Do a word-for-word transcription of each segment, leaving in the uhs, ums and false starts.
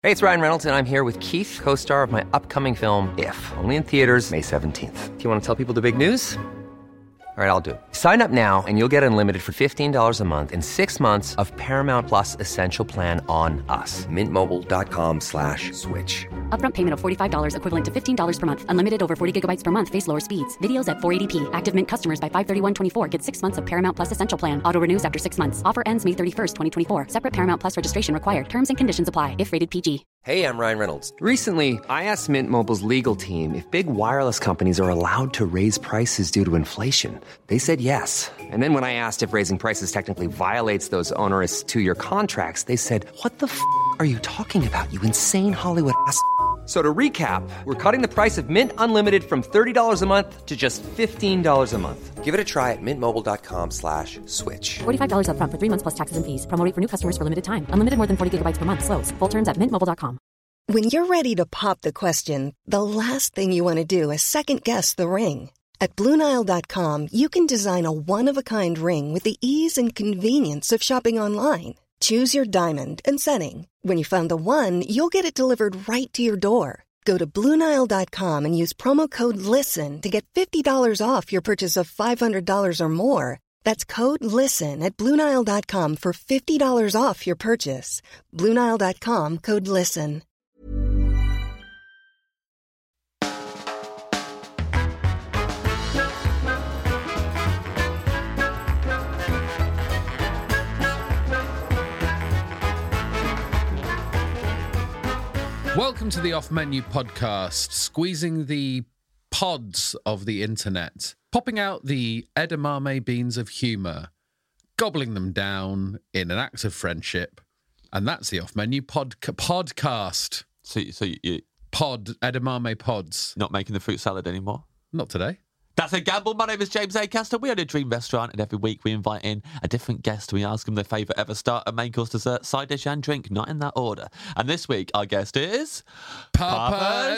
Hey, it's Ryan Reynolds, and I'm here with Keith, co-star of my upcoming film, If, only in theaters May seventeenth. Do you want to tell people the big news? All right, I'll do it. Sign up now and you'll get unlimited for fifteen dollars a month and six months of Paramount Plus Essential Plan on us. Mintmobile.com slash switch. Upfront payment of forty-five dollars equivalent to fifteen dollars per month. Unlimited over forty gigabytes per month. Face lower speeds. Videos at four eighty p. Active Mint customers by five thirty-one twenty-four get six months of Paramount Plus Essential Plan. Auto renews after six months. Offer ends May thirty-first, twenty twenty-four. Separate Paramount Plus registration required. Terms and conditions apply if rated P G. Hey, I'm Ryan Reynolds. Recently, I asked Mint Mobile's legal team if big wireless companies are allowed to raise prices due to inflation. They said yes. And then when I asked if raising prices technically violates those onerous two-year contracts, they said, what the f*** are you talking about, you insane Hollywood ass f- So to recap, we're cutting the price of Mint Unlimited from thirty dollars a month to just fifteen dollars a month. Give it a try at mintmobile.com slash switch. forty-five dollars upfront for three months plus taxes and fees. Promo rate for new customers for limited time. Unlimited more than forty gigabytes per month. Slows full terms at mint mobile dot com. When you're ready to pop the question, the last thing you want to do is second-guess the ring. At Blue Nile dot com, you can design a one-of-a-kind ring with the ease and convenience of shopping online. Choose your diamond and setting. When you find the one, you'll get it delivered right to your door. Go to Blue Nile dot com and use promo code LISTEN to get fifty dollars off your purchase of five hundred dollars or more. That's code LISTEN at Blue Nile dot com for fifty dollars off your purchase. Blue Nile dot com, code LISTEN. Welcome to the Off Menu Podcast, squeezing the pods of the internet, popping out the edamame beans of humour, gobbling them down in an act of friendship, and that's the Off Menu pod- Podcast. So, so you Pod, edamame pods. not making the fruit salad anymore? Not today. That's a gamble. My name is James Acaster. We own a dream restaurant, and every week we invite in a different guest. We ask them their favourite ever starter, main course, dessert, side dish, and drink, not in that order. And this week, our guest is Papa Papa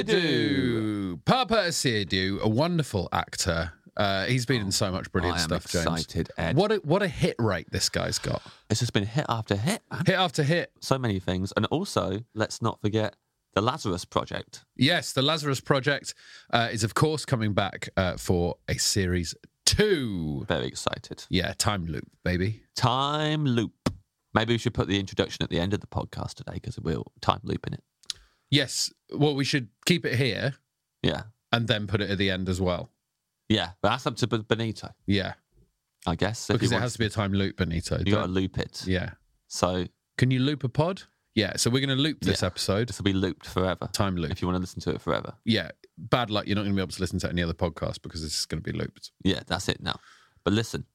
Asiadu. Papa Asiadu, a wonderful actor. Uh, he's been in so much brilliant I am stuff, James. excited, Ed. What a, what a hit rate this guy's got. It's just been hit after hit, man. Hit after hit. So many things. And also, let's not forget the Lazarus Project. Yes, the Lazarus Project uh, is, of course, coming back uh, for a series two. Very excited. Yeah, time loop, baby. Time loop. Maybe we should put the introduction at the end of the podcast today because we'll time loop in it. Yes, well, we should keep it here Yeah. and then put it at the end as well. Yeah. But that's up to B- Benito, Yeah, I guess. if because he it has to be a time loop, Benito. You got to Don't- loop it. Yeah. So Can you loop a pod? Yeah, so we're going to loop this Yeah. episode. this will be looped forever. Time loop. If you want to listen to it forever. Yeah, bad luck. You're not going to be able to listen to any other podcast because it's going to be looped. Yeah, that's it now. But listen,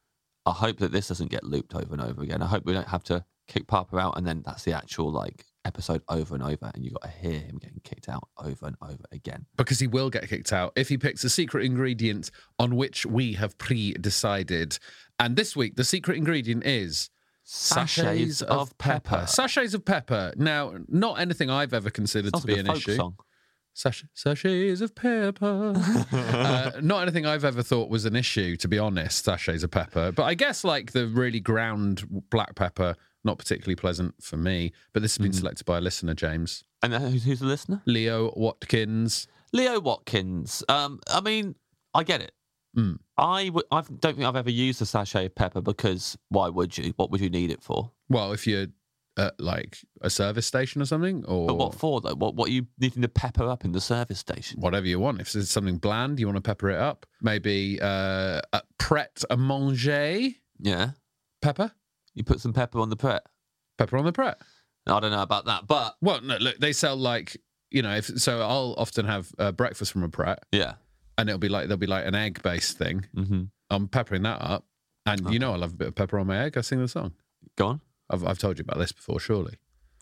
I hope that this doesn't get looped over and over again. I hope we don't have to kick Papa out and then that's the actual like episode over and over and you got to hear him getting kicked out over and over again. Because he will get kicked out if he picks a secret ingredient on which we have pre-decided. And this week, the secret ingredient is sachets of pepper. Sachets of pepper. Now, not anything I've ever considered Sounds to be like a an folk issue. song. Sach- sachets of pepper. uh, not anything I've ever thought was an issue, to be honest, sachets of pepper. But I guess like the really ground black pepper, not particularly pleasant for me. But this has been Mm. selected by a listener, James. And uh, who's, who's the listener? Leo Watkins. Leo Watkins. Um, I mean, I get it. Mm. I w- I don't think I've ever used a sachet of pepper because why would you? What would you need it for? Well, if you're at like a service station or something, or But what for though? What what are you needing to pepper up in the service station? whatever you want. If there's something bland, you want to pepper it up. Maybe uh, a pret a manger Yeah, pepper. you put some pepper on the pret. Pepper on the pret. I don't know about that, but Well, no, look, they sell like, you know, if so I'll often have uh, breakfast from a pret yeah. and it'll be like, there'll be like an egg based thing. Mm-hmm. I'm peppering that up. And you know, I love a bit of pepper on my egg. I sing the song. Go on. I've, I've told you about this before, surely.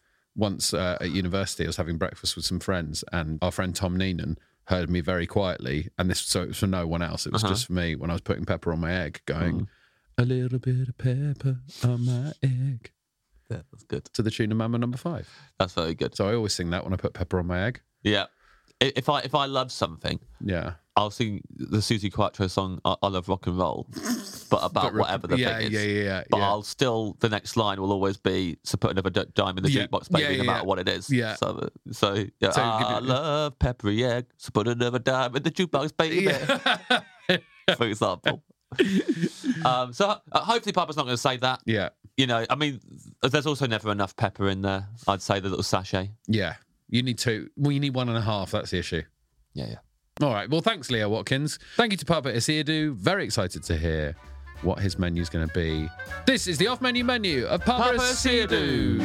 Once uh, at university, I was having breakfast with some friends and our friend Tom Neenan heard me very quietly. And this, so it was for no one else. It was Uh-huh. just for me when I was putting pepper on my egg going, a little bit of pepper on my egg. Yeah, that's good. To the tune of Mamma Number Five. That's very good. So I always sing that when I put pepper on my egg. Yeah. I- If I if I love something, Yeah. I'll sing the Susie Quattro song "I, I Love Rock and Roll," but about But rock- whatever the yeah, thing is. yeah, yeah, yeah, But yeah. I'll still the next line will always be "So put another d- dime in the Yeah, jukebox, baby," yeah, yeah, no matter yeah. what it is. Yeah. So, so, yeah, So I give it- love peppery egg. So put another dime in the jukebox, baby. Yeah. For example. um, so uh, hopefully Papa's not going to say that. yeah, You know, I mean, there's also never enough pepper in there. I'd say the little sachet. yeah. You need two. Well, you need one and a half. That's the issue. Yeah, yeah. All right. Well, thanks, Leo Watkins. Thank you to Papa Isiadu. Very excited to hear what his menu's going to be. This is the off-menu menu of Papa, Papa Isiadu.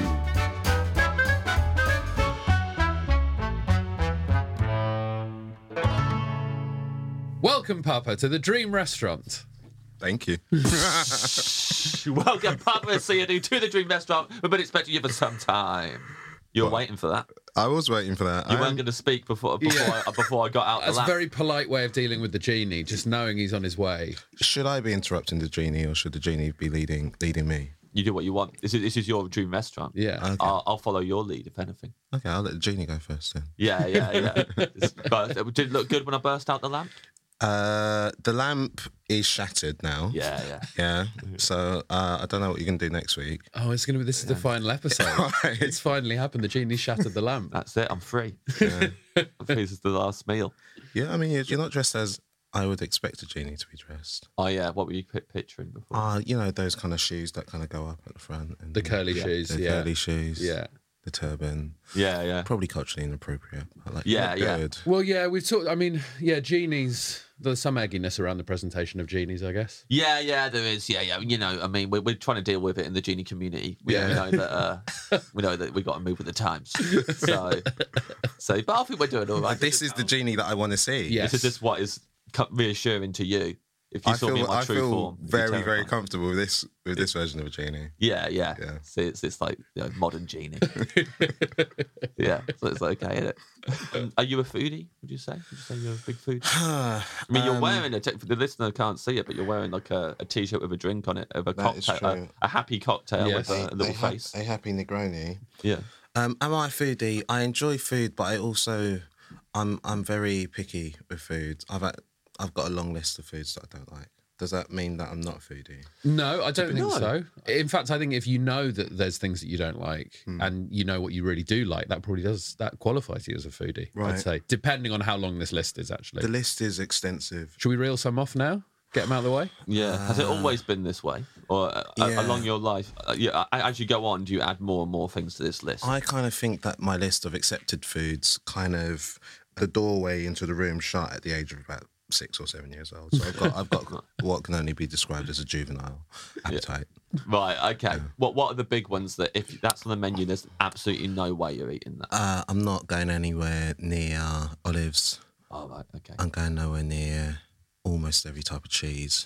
Welcome, Papa, to the Dream Restaurant. Thank you. Welcome, Papa Isiadu, to the Dream Restaurant. We've been expecting you for some time. You were waiting for that. I was waiting for that. You I'm- weren't going to speak before before, Yeah. I, before I got out That's the a lap. very polite way of dealing with the genie, just knowing he's on his way. Should I be interrupting the genie, or should the genie be leading leading me? You do what you want. This is this is your dream restaurant. Yeah. Okay. I'll, I'll follow your lead, if anything. Okay, I'll let the genie go first then. Yeah, yeah, yeah. It's- but did it look good when I burst out the lamp? Uh, the lamp is shattered now. Yeah, yeah. Yeah. So uh, I don't know what you're gonna do next week. Oh, it's going to be, this is the final episode. Right. It's finally happened. The genie shattered the lamp. That's it. I'm free. Yeah. I'm free. This is the last meal. Yeah. I mean, you're, you're not dressed as I would expect a genie to be dressed. Oh yeah. What were you pi- picturing before? Ah, you know those kind of shoes that kind of go up at the front. And The curly shoes, the yeah. curly shoes. Yeah. The turban. Yeah, yeah. Probably culturally inappropriate. But like, Yeah, you look yeah. good. Well, yeah, we've talked. I mean, yeah, genies. There's some egginess around the presentation of genies, I guess. Yeah, yeah, there is. Yeah, yeah. You know, I mean, we're, we're trying to deal with it in the genie community. We, Yeah. we know that uh, we know that we got to move with the times. So, so, but I think we're doing all right. This is the genie that I want to see. Yeah. This is just what is co- reassuring to you. If you I saw feel, me in my I true feel form, you'd be very, very terrified. comfortable with this with this version of a genie. Yeah, yeah. Yeah. So it's it's like you know, modern genie. Yeah, so it's okay, isn't it? Um, are you a foodie? Would you say? Would you say you're a big foodie? I mean, you're Um, wearing a. T- the listener can't see it, but you're wearing like a, a t-shirt with a drink on it, of a That is cocktail, a, true. a happy cocktail Yes. with a, a little ha- face. a happy Negroni. Yeah. Um, am I a foodie? I enjoy food, but I also, I'm I'm very picky with food. I've had, I've got a long list of foods that I don't like. Does that mean that I'm not a foodie? No, I don't think No. so. In fact, I think if you know that there's things that you don't like Hmm. and you know what you really do like, that probably does that qualifies you as a foodie. I'd Right. say, depending on how long this list is. Actually, The list is extensive. should we reel some off now? Get them out of the way. Yeah. Has it always been this way, or uh, Yeah. along your life? Uh, yeah. a- As you go on, do you add more and more things to this list? I kind of think that my list of accepted foods kind of the doorway into the room shut at the age of about six or seven years old. So I've got I've got what can only be described as a juvenile appetite. Right. Okay. What What are the big ones that if that's on the menu, there's absolutely no way you're eating that? Uh, I'm not going anywhere near olives. Oh, right. Okay. I'm going nowhere near almost every type of cheese.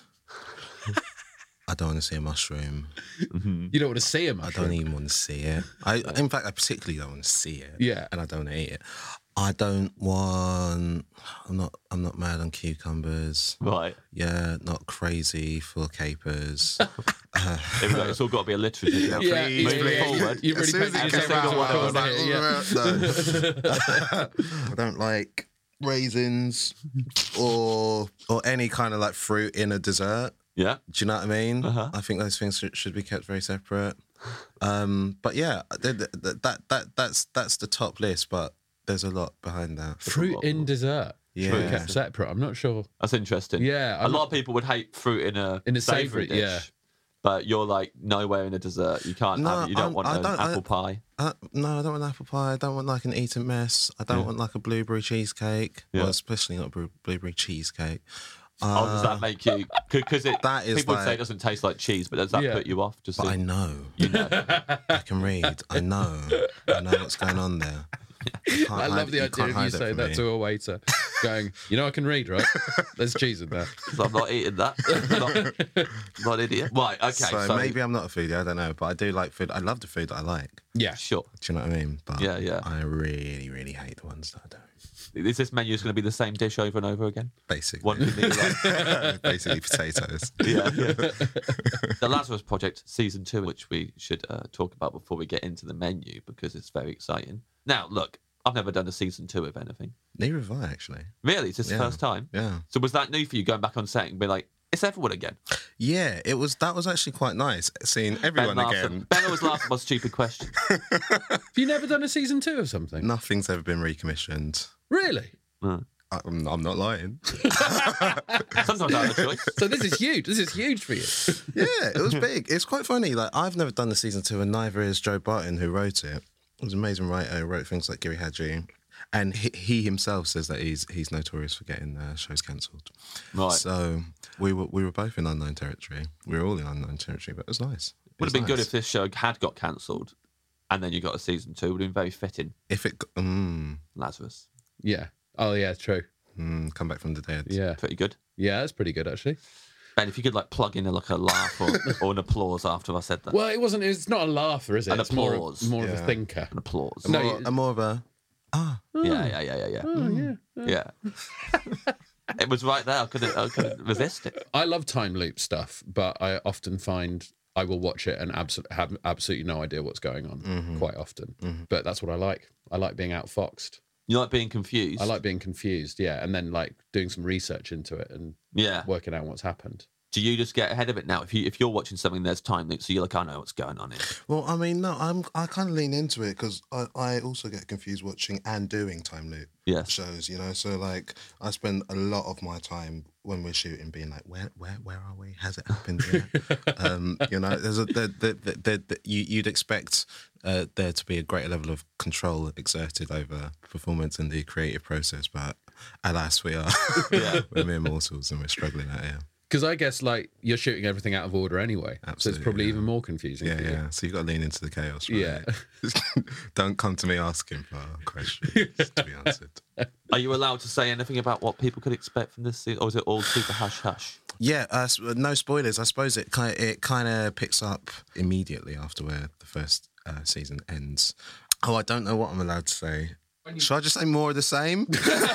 I don't want to see a mushroom. You don't want to see them. I don't even want to see it. I, in fact, I particularly don't want to see it. Yeah. and I don't want to eat it. I don't want. I'm not. I'm not mad on cucumbers. Right. Yeah, not crazy for capers. Here we go. It's all got to be alliterative. Yeah, Yeah, please, you- Moving please. forward. You really As soon as painted it yourself came into out, a I was corner like, here, yeah. no. I don't like raisins or or any kind of like fruit in a dessert. Yeah. Do you know what I mean? Uh-huh. I think those things should, should be kept very separate. Um, but yeah, th- th- th- that that that's that's the top list. But there's a lot behind that. Fruit in dessert. Yeah. Fruit kept separate. I'm not sure. That's interesting. Yeah, A I'm lot not- of people would hate fruit in a In a savoury savoury, dish. yeah. But you're like nowhere in a dessert. You can't No, have it. You don't I'm- want I an don't- I- apple pie. Uh, no, I don't want apple pie. I don't want like an eaten mess. I don't Yeah. want like a blueberry cheesecake. Yeah. Well, especially not blu- blueberry cheesecake. oh, does that make you? Because it. That is people would say like- it doesn't taste like cheese, but does that Yeah. put you off? Just But I think, know. you know. I can read. I know. I know what's going on there. You can't I hide- love the you idea can't of you hide it saying from that me. to a waiter, going, "You know, I can read, right? There's cheese in there." So I'm not eating that. not, not idiot. Right. Okay. So, So, maybe I'm not a foodie. I don't know, but I do like food. I love the food that I like. Yeah, sure. Do you know what I mean? But Yeah, yeah. I really, really hate the ones that I don't. Is this menu going to be the same dish over and over again? Basically, One thing that you like. basically potatoes. Yeah, yeah. The Lazarus Project season two, which we should uh, talk about before we get into the menu because it's very exciting. Now, look, I've never done a season two of anything. Neither have I, actually. Really? Is this Yeah. the first time? Yeah. So was that new for you going back on set and be like, it's everyone again? Yeah, it was. That was actually quite nice, seeing everyone Ben laughs again. At, Ben always laughs at my stupid question. Have you never done a season two of something? Nothing's ever been recommissioned. Really? Mm. I'm, I'm not lying. Sometimes I have a choice. So this is huge. This is huge for you. Yeah, it was big. It's quite funny. Like, I've never done the season two, and neither is Joe Barton, who wrote it. He was an amazing writer. He wrote things like Giri Hadji. And he, he himself says that he's he's notorious for getting uh, shows cancelled. Right. So we were we were both in unknown territory. We were all in unknown territory, but it was nice. It Would was have been good nice. if this show had got cancelled and then you got a season two. Would have been very fitting. If it mm, Lazarus. Yeah. Oh, yeah, true. mm, come back from the dead. Yeah. Pretty good. Yeah, that's pretty good, actually. Ben, if you could like plug in a, like a laugh or, or an applause after I said that. Well, it wasn't, it's not a laugher, is it? An it's more, applause. of, more of a Yeah. thinker. An applause. A No, more, you- a more of a ah. Yeah, yeah, yeah, yeah, yeah. Oh, yeah. Yeah. It was right there. I couldn't, I couldn't resist it. I love time loop stuff, but I often find I will watch it and abso- have absolutely no idea what's going on Mm-hmm. quite often. But that's what I like. I like being outfoxed. You like being confused? I like being confused, yeah, and then like doing some research into it and Yeah. working out what's happened. Do you just get ahead of it now? If you if you're watching something, there's time loops, so you're like, I know what's going on here. Well, I mean, no, I'm I kind of lean into it because I, I also get confused watching and doing time loop Yes. shows. You know, so like I spend a lot of my time when we're shooting being like, where where where are we? Has it happened yet? um, you know, there's a there, there, there, there, you you'd expect uh, there to be a greater level of control exerted over performance in the creative process, but alas, we are Yeah. we're mere mortals and we're struggling out here. Because I guess like you're shooting everything out of order anyway, so Absolutely, it's probably yeah. even more confusing. Yeah, for you. yeah. So you've got to lean into the chaos, right? Yeah. Don't come to me asking for questions to be answered. Are you allowed to say anything about what people could expect from this season, or is it all super hush hush? Yeah, uh, s- no spoilers. I suppose it kind it kind of picks up immediately after where the first uh, season ends. Oh, I don't know what I'm allowed to say. Should I just say more of the same?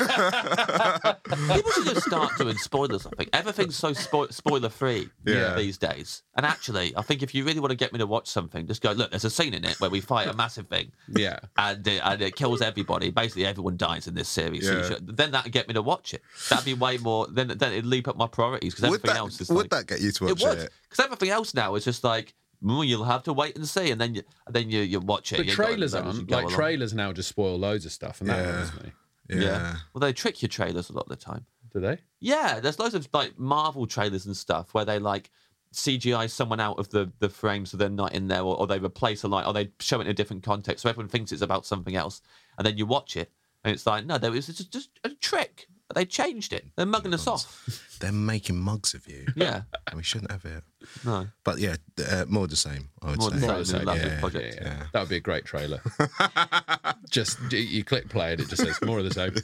People should just start doing spoilers. I think everything's so spo- spoiler free Yeah. these days. And actually, I think if you really want to get me to watch something, just go look. There's a scene in it where we fight a massive thing. Yeah. And it, and it kills everybody. Basically, everyone dies in this series. So you Yeah. should, then that'd get me to watch it. That'd be way more. Then then it'd leap up my priorities because would everything that else is. would like, that get you to it watch would it? because everything else now is just like. "Mm, you'll have to wait and see, and then you and then you, you watch it. But You got- trailers then as you aren't go like along. trailers now just spoil loads of stuff, and that Yeah. annoys me. Yeah. Yeah. Well, they trick your trailers a lot of the time. Do they? Yeah, there's loads of like Marvel trailers and stuff where they like C G I someone out of the, the frame so they're not in there, or, or they replace a light, or they show it in a different context, so everyone thinks it's about something else, and then you watch it and it's like, no, there was just, just a trick. They changed it. They're mugging us off. They're making mugs of you. Yeah, And we shouldn't have it. no. But yeah, uh, more the same, I would More say. the More the same. same. Love Yeah, this yeah, project. Yeah, Yeah. that would be a great trailer. Just you click play and it just says more of the same.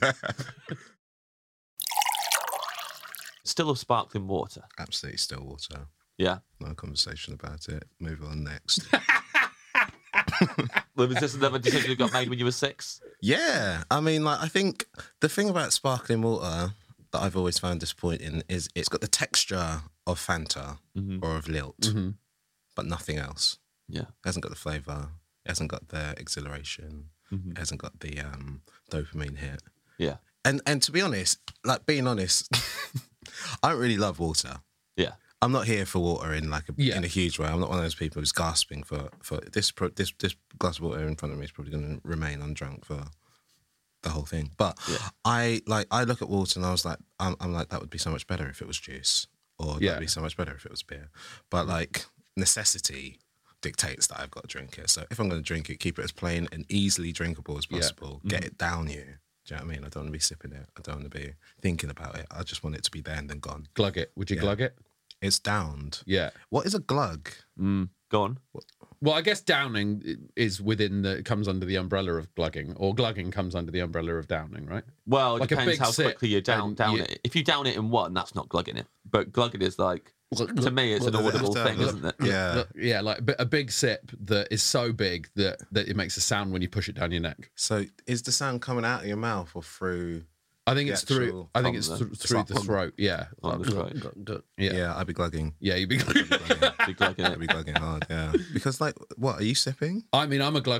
Still of sparkling water. Absolutely still water. Yeah. No conversation about it. Move on next. Well, was this another decision you got made when you were six? Yeah, I mean, like, I think the thing about sparkling water that I've always found disappointing is it's got the texture of Fanta Mm-hmm. or of Lilt, Mhm. but nothing else. Yeah. It hasn't got the flavour. It hasn't got the exhilaration. Mm-hmm. It hasn't got the um, dopamine hit. Yeah. And and to be honest, like being honest, I don't really love water. Yeah. I'm not here for water in like a, Yeah. in a huge way. I'm not one of those people who's gasping for for this pro- this this glass of water in front of me is probably going to remain undrunk for the whole thing. But Yeah. I like I look at water and I was like I'm, I'm like that would be so much better if it was juice, or Yeah. that'd be so much better if it was beer. But like necessity dictates that I've got to drink it. So if I'm going to drink it, keep it as plain and easily drinkable as Yeah. possible. Get it down you. Do you know what I mean? I don't want to be sipping it. I don't want to be thinking about it. I just want it to be there and then gone. Glug it. Would you Yeah. glug it? It's downed. Yeah. What is a glug? Mm. Go on. Well, I guess downing is within the, it comes under the umbrella of glugging, or glugging comes under the umbrella of downing, right? Well, it Like a depends big how sip quickly you down and down you- it. If you down it in one, that's not glugging it. But glugging is like, to me, it's Well, an does it audible have to thing, have- isn't it? Yeah. Look, yeah, like a big sip that is so big that, that it makes a sound when you push it down your neck. So is the sound coming out of your mouth or through? I think The it's through. actual I think it's tongue, th- though. through like the pum- throat. Yeah, On the Like, throat. yeah, Yeah, I'd be glugging. yeah. You'd be. Be glugging I'd it. be glugging hard. Yeah, because like, what are you sipping? I mean, I'm a glugger.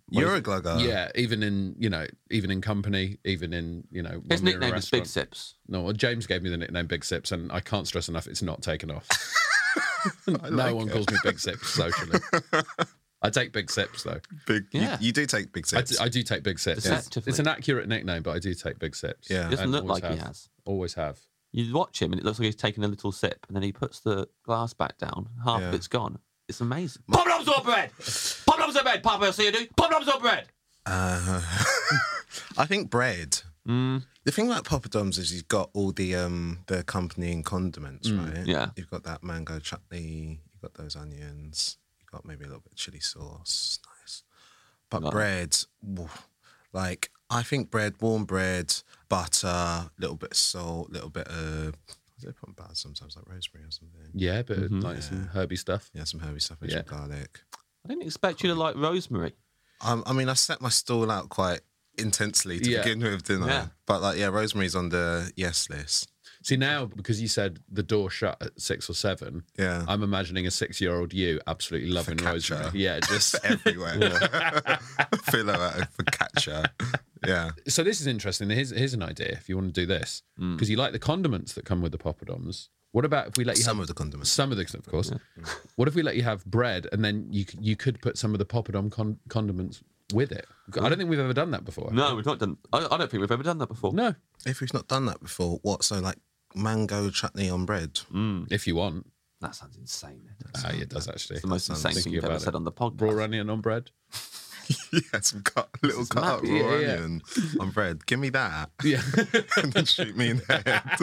You're a glugger. Yeah, even in you know, even in company, even in you know, His when we're in a nickname is Big restaurant. Sips. No, well, James gave me the nickname Big Sips, and I can't stress enough, it's not taken off. no like one it. calls me Big Sips socially. I take big sips though. Big. Yeah. You, you do take big I sips. do, I do take big sips. It's, Deceptively. it's an accurate nickname, but I do take big sips. Yeah. He doesn't And look always like he have. has. Always have. You watch him and it looks like he's taking a little sip, and then he puts the glass back down. Half Yeah. of it's gone. It's amazing. Poppadoms or bread? Poppadoms or bread? Papa, I'll see you do. Poppadoms or bread? Uh, I think bread. Mm. The thing about poppadoms is you've got all the um the accompanying condiments, right? yeah. You've got that mango chutney. You've got those onions. You've got maybe a little bit of chili sauce. Nice. But Nice. bread, woo, like I think bread, warm bread, butter, little bit of salt, little bit of. They put butter sometimes, like rosemary or something. Yeah, but Mm-hmm. like some herby stuff. Yeah, some herby stuff, maybe Yeah. some garlic. I didn't expect you to like rosemary. Um, I mean, I set my stall out quite intensely to Yeah. begin with, didn't Yeah. I? But like, yeah, rosemary's on the yes list. See, now, because you said the door shut at six or seven, Yeah. I'm imagining a six-year-old you absolutely loving Focaccia. rosemary. Yeah, just... everywhere. Fill out a focaccia. Yeah. So this is interesting. Here's, here's an idea if you want to do this. Because you like the condiments that come with the poppadoms. What about if we let you Some have... of the condiments. Some of the, of course. What if we let you have bread and then you c- you could put some of the poppadom con- condiments with it? I don't think we've ever done that before. No, we've not done. I, I don't think we've ever done that before. No, If we've not done that before, what? So like mango chutney on bread. if you want. That sounds insane. Ah, yeah, it does actually. It's the most sounds- insane thing thinking you've ever about said it. on the podcast. Raw onion on bread. Yeah, some cut, little is cut up mad. raw Yeah, yeah. onion on bread. Give me that. Yeah. And then shoot me in the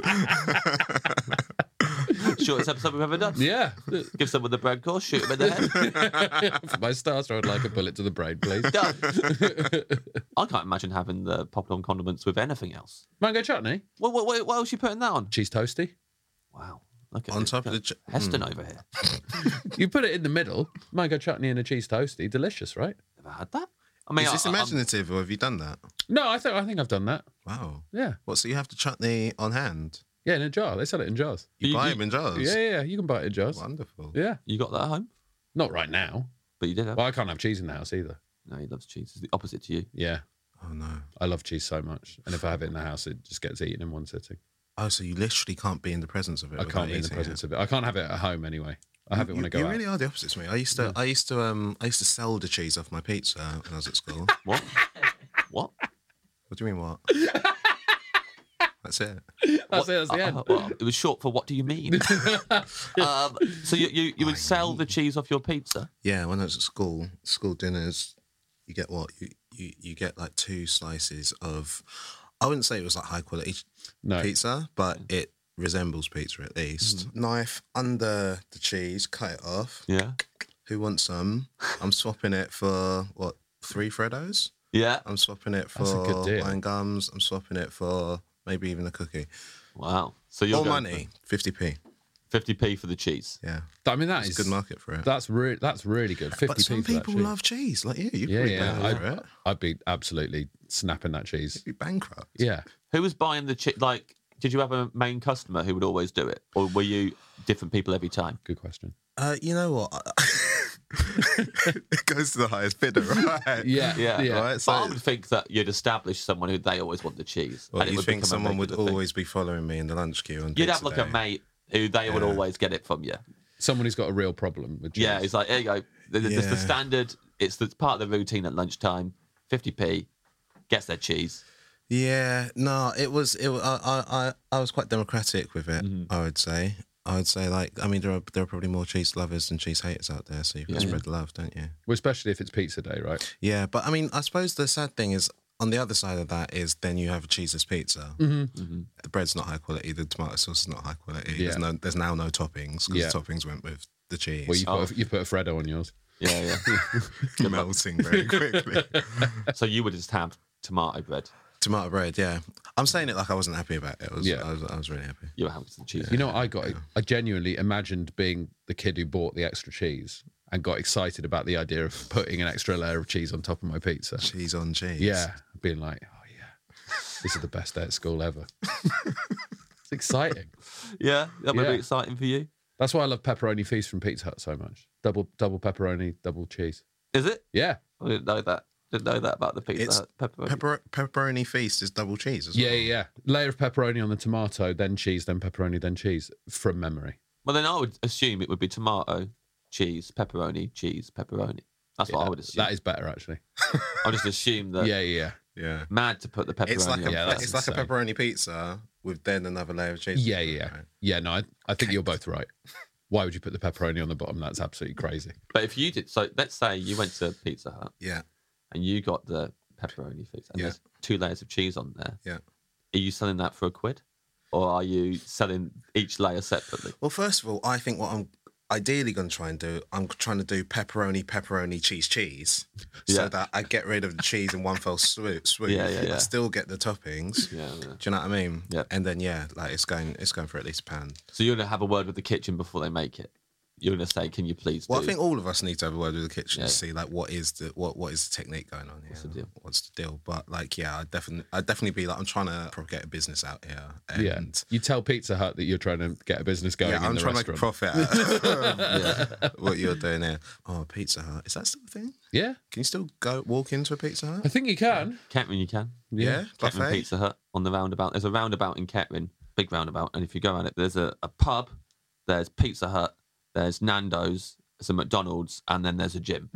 head. Shortest episode we've ever done. Yeah. Give someone the bread course, shoot him in the head. For my starter, I'd like a bullet to the brain, please. Done. I can't imagine having the popcorn condiments with anything else. Mango chutney, What, what, what, what else are you putting that on? cheese toasty. Wow. Look at On this. top of the ch- Heston over here. You put it in the middle, mango chutney and a cheese toasty, delicious, right? Never had that. I mean, Is this I- I'm- imaginative, or have you done that? No, I think I think I've done that. Wow. Yeah, What? So you have the chutney on hand? yeah, in a jar. They sell it in jars. You, You- buy you- them in jars. Yeah, yeah, yeah. You can buy it in jars. Wonderful. Yeah, you got that at home, not right now. but you did have. Well, I can't have cheese in the house either. No, he loves cheese. It's the opposite to you. Yeah, Oh no. I love cheese so much, and if I have it in the house, it just gets eaten in one sitting. Oh, so you literally can't be in the presence of it. I can't be in the presence of it. I can't have it at home anyway. I have it when you, I go you out. really are the opposite to me. I used to, I used to, um, I used to sell the cheese off my pizza when I was at school. What? what? What do you mean? What? That's it. That's it. That's the end. Uh, well, it was short for what do you mean? um, so you, you, you would sell the cheese off your pizza? Yeah, when I was at school, school dinners, you get what you you, you get like two slices of. I wouldn't say it was like high quality No. pizza, but it resembles pizza at least. Knife under the cheese, cut it off. Yeah. Who wants some? I'm swapping it for what? Three Freddos. Yeah. I'm swapping it for That's a good deal. wine gums. I'm swapping it for maybe even a cookie. Wow. So you're More going money, fifty p. for fifty p for the cheese. Yeah, I mean, that it's is a good market for it. That's re- that's really good. Fifty But some p for that people cheese. love cheese, like you. You'd Yeah, be yeah. down for I'd, it. I'd be absolutely snapping that cheese. You'd be bankrupt. Yeah. Who was buying the cheese? Like, did you have a main customer who would always do it? Or were you different people every time? Good question. Uh, you know what? It goes to the highest bidder, right? Yeah. Yeah. Yeah. Right. But So, I would think that you'd establish someone who they always want the cheese. well, and it you would think become a someone would regular thing. always be following me in the lunch queue? On You'd have pizza like day. a mate who they would Yeah. always get it from you. Someone who's got a real problem with cheese. Yeah, it's like, here you go. Th- th- It's the Yeah. standard, it's the part of the routine at lunchtime. fifty p, gets their cheese. Yeah, no, it was. It. wa- I. I. I, I was quite democratic with it. Mm-hmm. I would say. I would say, like, I mean, there are there are probably more cheese lovers than cheese haters out there, so you've got to Yeah. spread the love, don't you? Well, especially if it's pizza day, right? Yeah, but I mean, I suppose the sad thing is, on the other side of that is then you have a cheeseless pizza. Mm-hmm. The bread's not high quality. The tomato sauce is not high quality. There's Yeah. no. There's now no toppings because Yeah. the toppings went with the cheese. Well, you Oh. put a, you put a Freddo on yours. Yeah, yeah. Good luck. melting very quickly. So you would just have tomato bread. Tomato bread, yeah. I'm saying it like I wasn't happy about it. I was, Yeah. I was, I was really happy. You were having some cheese. You know what I got? I genuinely imagined being the kid who bought the extra cheese and got excited about the idea of putting an extra layer of cheese on top of my pizza. Cheese on cheese. Yeah, being like, oh yeah, this is the best day at school ever. It's exciting. Yeah, that would Yeah. be exciting for you. That's why I love pepperoni feast from Pizza Hut so much. Double double pepperoni, double cheese. Is it? Yeah, I didn't know that. Didn't know that about the pizza. It's Hut pepperoni. Pepper- pepperoni feast is double cheese as Yeah, well. yeah, yeah. Layer of pepperoni on the tomato, then cheese, then pepperoni, then cheese, from memory. Well, then I would assume it would be tomato, cheese, pepperoni, cheese, pepperoni. That's what Yeah, I would assume. That is better, actually. I just assume that. Yeah, yeah, Yeah. Mad to put the pepperoni. It's like a on Yeah, first. that's it's like a insane. pepperoni pizza with then another layer of cheese. yeah, yeah, yeah. Right. Yeah, no, I, I think you're both right. Why would you put the pepperoni on the bottom? That's absolutely crazy. But if you did, so let's say you went to Pizza Hut Yeah. and you got the pepperoni fix, and Yeah. there's two layers of cheese on there. Yeah. Are you selling that for a quid, or are you selling each layer separately? Well, first of all, I think what I'm ideally going to try and do, I'm trying to do pepperoni, pepperoni, cheese, cheese, so Yeah. that I get rid of the cheese in one fell swoop. swoop. Yeah, yeah, yeah. I still get the toppings. Yeah, yeah. Do you know what I mean? Yeah. And then yeah, like it's going, it's going for at least a pound. So you're gonna have a word with the kitchen before they make it. You're gonna say, "Can you please?" Well, do... I think all of us need to have a word with the kitchen Yeah. to see like what is the what what is the technique going on here? What's the deal? What's the deal? But like, yeah, I definitely, I definitely be like, I'm trying to propagate a business out here. And Yeah. You tell Pizza Hut that you're trying to get a business going yeah, in I'm the trying restaurant. to make a profit out of what you're doing here. Oh, Pizza Hut, is that still a thing? Yeah, Can you still go walk into a Pizza Hut? I think you can. Kettering, you can. Yeah, Kettering buffet. Pizza Hut on the roundabout. There's a roundabout in Kettering, big roundabout, and if you go around it, there's a, a pub, there's Pizza Hut, there's Nando's, there's a McDonald's, and then there's a gym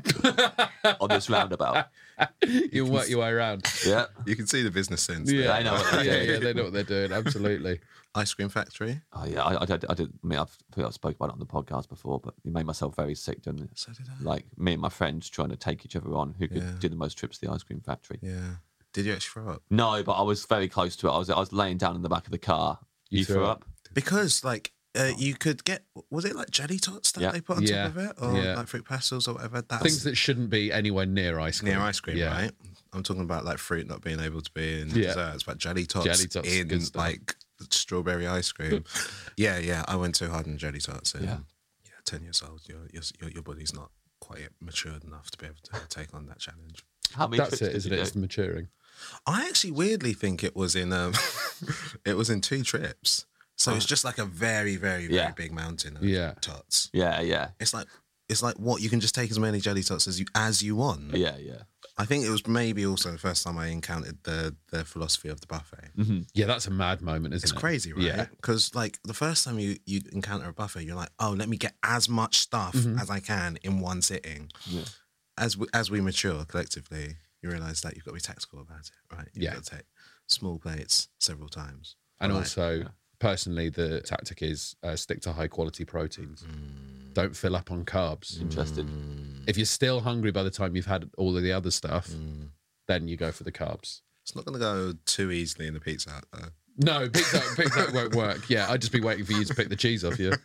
on this roundabout. You'll work your way around. Yeah. You can see the business sense. Yeah, there. I know what they're yeah, doing. yeah, they know what they're doing. Absolutely. Ice cream factory. Oh yeah, I, I, did- I did. I mean, I've, I think I've spoken about it on the podcast before, but it made myself very sick doing it. So did I. Like me and my friends trying to take each other on, who could Yeah. do the most trips to the ice cream factory. Yeah. Did you actually throw up? No, but I was very close to it. I was I was laying down in the back of the car. You You, threw threw up? up? Because like uh, you could get, was it like jelly tots that Yeah. they put on Yeah. top of it, or Yeah. like fruit pastels or whatever? That's Things that shouldn't be anywhere near ice cream. near ice cream, yeah. right? I'm talking about like fruit not being able to be in Yeah. desserts, but jelly tots, Jelly tots, in good stuff. like strawberry ice cream. yeah, yeah. I went too hard on jelly tots. And, Yeah. yeah, ten years old. Your, your your your body's not quite yet matured enough to be able to take on that challenge. How many That's trips it, did isn't you it? do? It's maturing. I actually weirdly think it was in um, it was in two trips. So it's just like a very, very, very Yeah. big mountain of Yeah. tots. Yeah, yeah, It's like it's like what you can just take as many jelly tots as you as you want. yeah, yeah. I think it was maybe also the first time I encountered the the philosophy of the buffet. Yeah, that's a mad moment, isn't It's it? crazy, right? Yeah. Because like the first time you you encounter a buffet, you're like, oh, let me get as much stuff as I can in one sitting. Yeah. As we, as we mature collectively, you realise that you've got to be tactical about it, right? You've Yeah. got to take small plates several times. And Right. also, personally, the tactic is uh, stick to high quality proteins. Mm. Don't fill up on carbs. Interested. If you're still hungry by the time you've had all of the other stuff, Mm. then you go for the carbs. It's not going to go too easily in the Pizza Hut, though. No, pizza, pizza won't work. Yeah, I'd just be waiting for you to pick the cheese off you.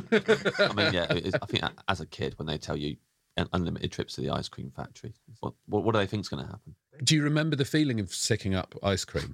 I mean, yeah. It, I think as a kid, when they tell you un- unlimited trips to the ice cream factory, what what, what do they think's going to happen? Do you remember the feeling of sicking up ice cream?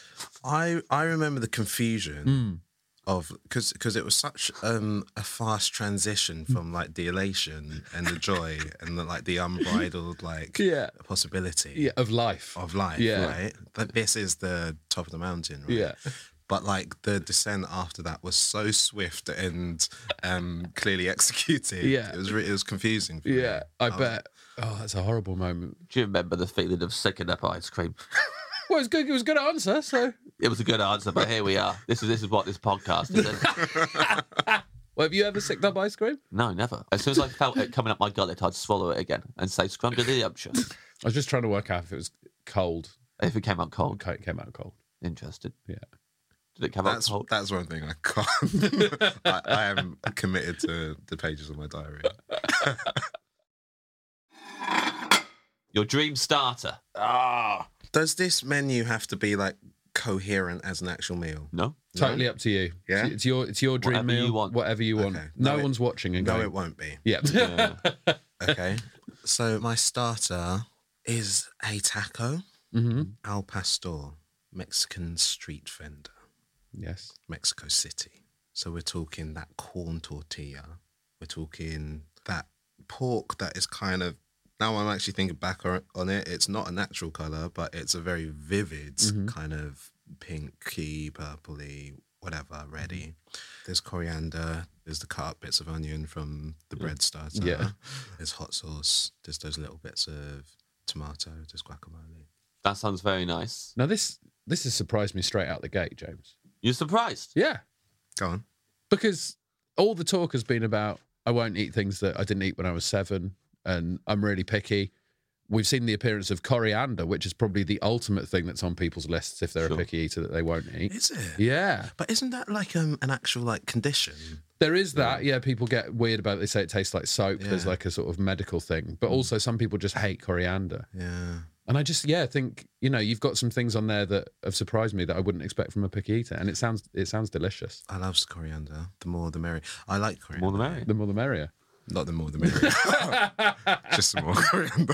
I I remember the confusion Hmm. of because because it was such um, a fast transition from like the elation and the joy and the, like the unbridled like Yeah. possibility Yeah, of life. of life, Yeah. right? That this is the top of the mountain, right? Yeah. But like the descent after that was so swift and um, clearly executed. Yeah. it was re- it was confusing. For me. Yeah, I was- bet. Oh, that's a horrible moment. Do you remember the feeling of sicking up ice cream? Well, it was good. It was a good answer. So, It was a good answer, but here we are. This is this is what this podcast is. well, have you ever sicked up ice cream? No, never. As soon as I felt it coming up my gullet, I'd swallow it again and say "Scrumdiddlyumptious." I was just trying to work out if it was cold. If it came out cold, Okay, it came out cold. interested. Yeah. Did it come That's out cold? that's one thing I can't. I, I am committed to the pages of my diary. Your dream starter? Does this menu have to be like coherent as an actual meal? No. Totally up to you. Yeah? It's your it's your dream Whatever you meal. want. Whatever you want. Okay. No, No, it- one's watching and No, going. it won't be. Yeah. Yeah. Okay. So my starter is a taco hmm al pastor, Mexican street vendor, Yes. Mexico City. So we're talking that corn tortilla. We're talking that pork that is kind of, now I'm actually thinking back on on it, it's not a natural colour, but it's a very vivid kind of pinky, purpley, whatever, ready. There's coriander, there's the cut up bits of onion from the bread starter. Yeah. There's hot sauce, there's those little bits of tomato, just guacamole. That sounds very nice. Now this this has surprised me straight out the gate, James. You're surprised? Yeah, Go on. because all the talk has been about I won't eat things that I didn't eat when I was seven, and I'm really picky. We've seen the appearance of coriander, which is probably the ultimate thing that's on people's lists if they're Sure. a picky eater that they won't eat. Is it? Yeah. But isn't that like um, an actual like condition? There is that, yeah. People get weird about it. They say it tastes like soap. There's Yeah. like a sort of medical thing, but also some people just hate coriander. Yeah. And I just, yeah, think you know you've got some things on there that have surprised me that I wouldn't expect from a picky eater, and it sounds it sounds delicious. I love coriander. The more the merrier. I like coriander. More the merrier. The more the merrier. Not the more the merrier. Just the more coriander.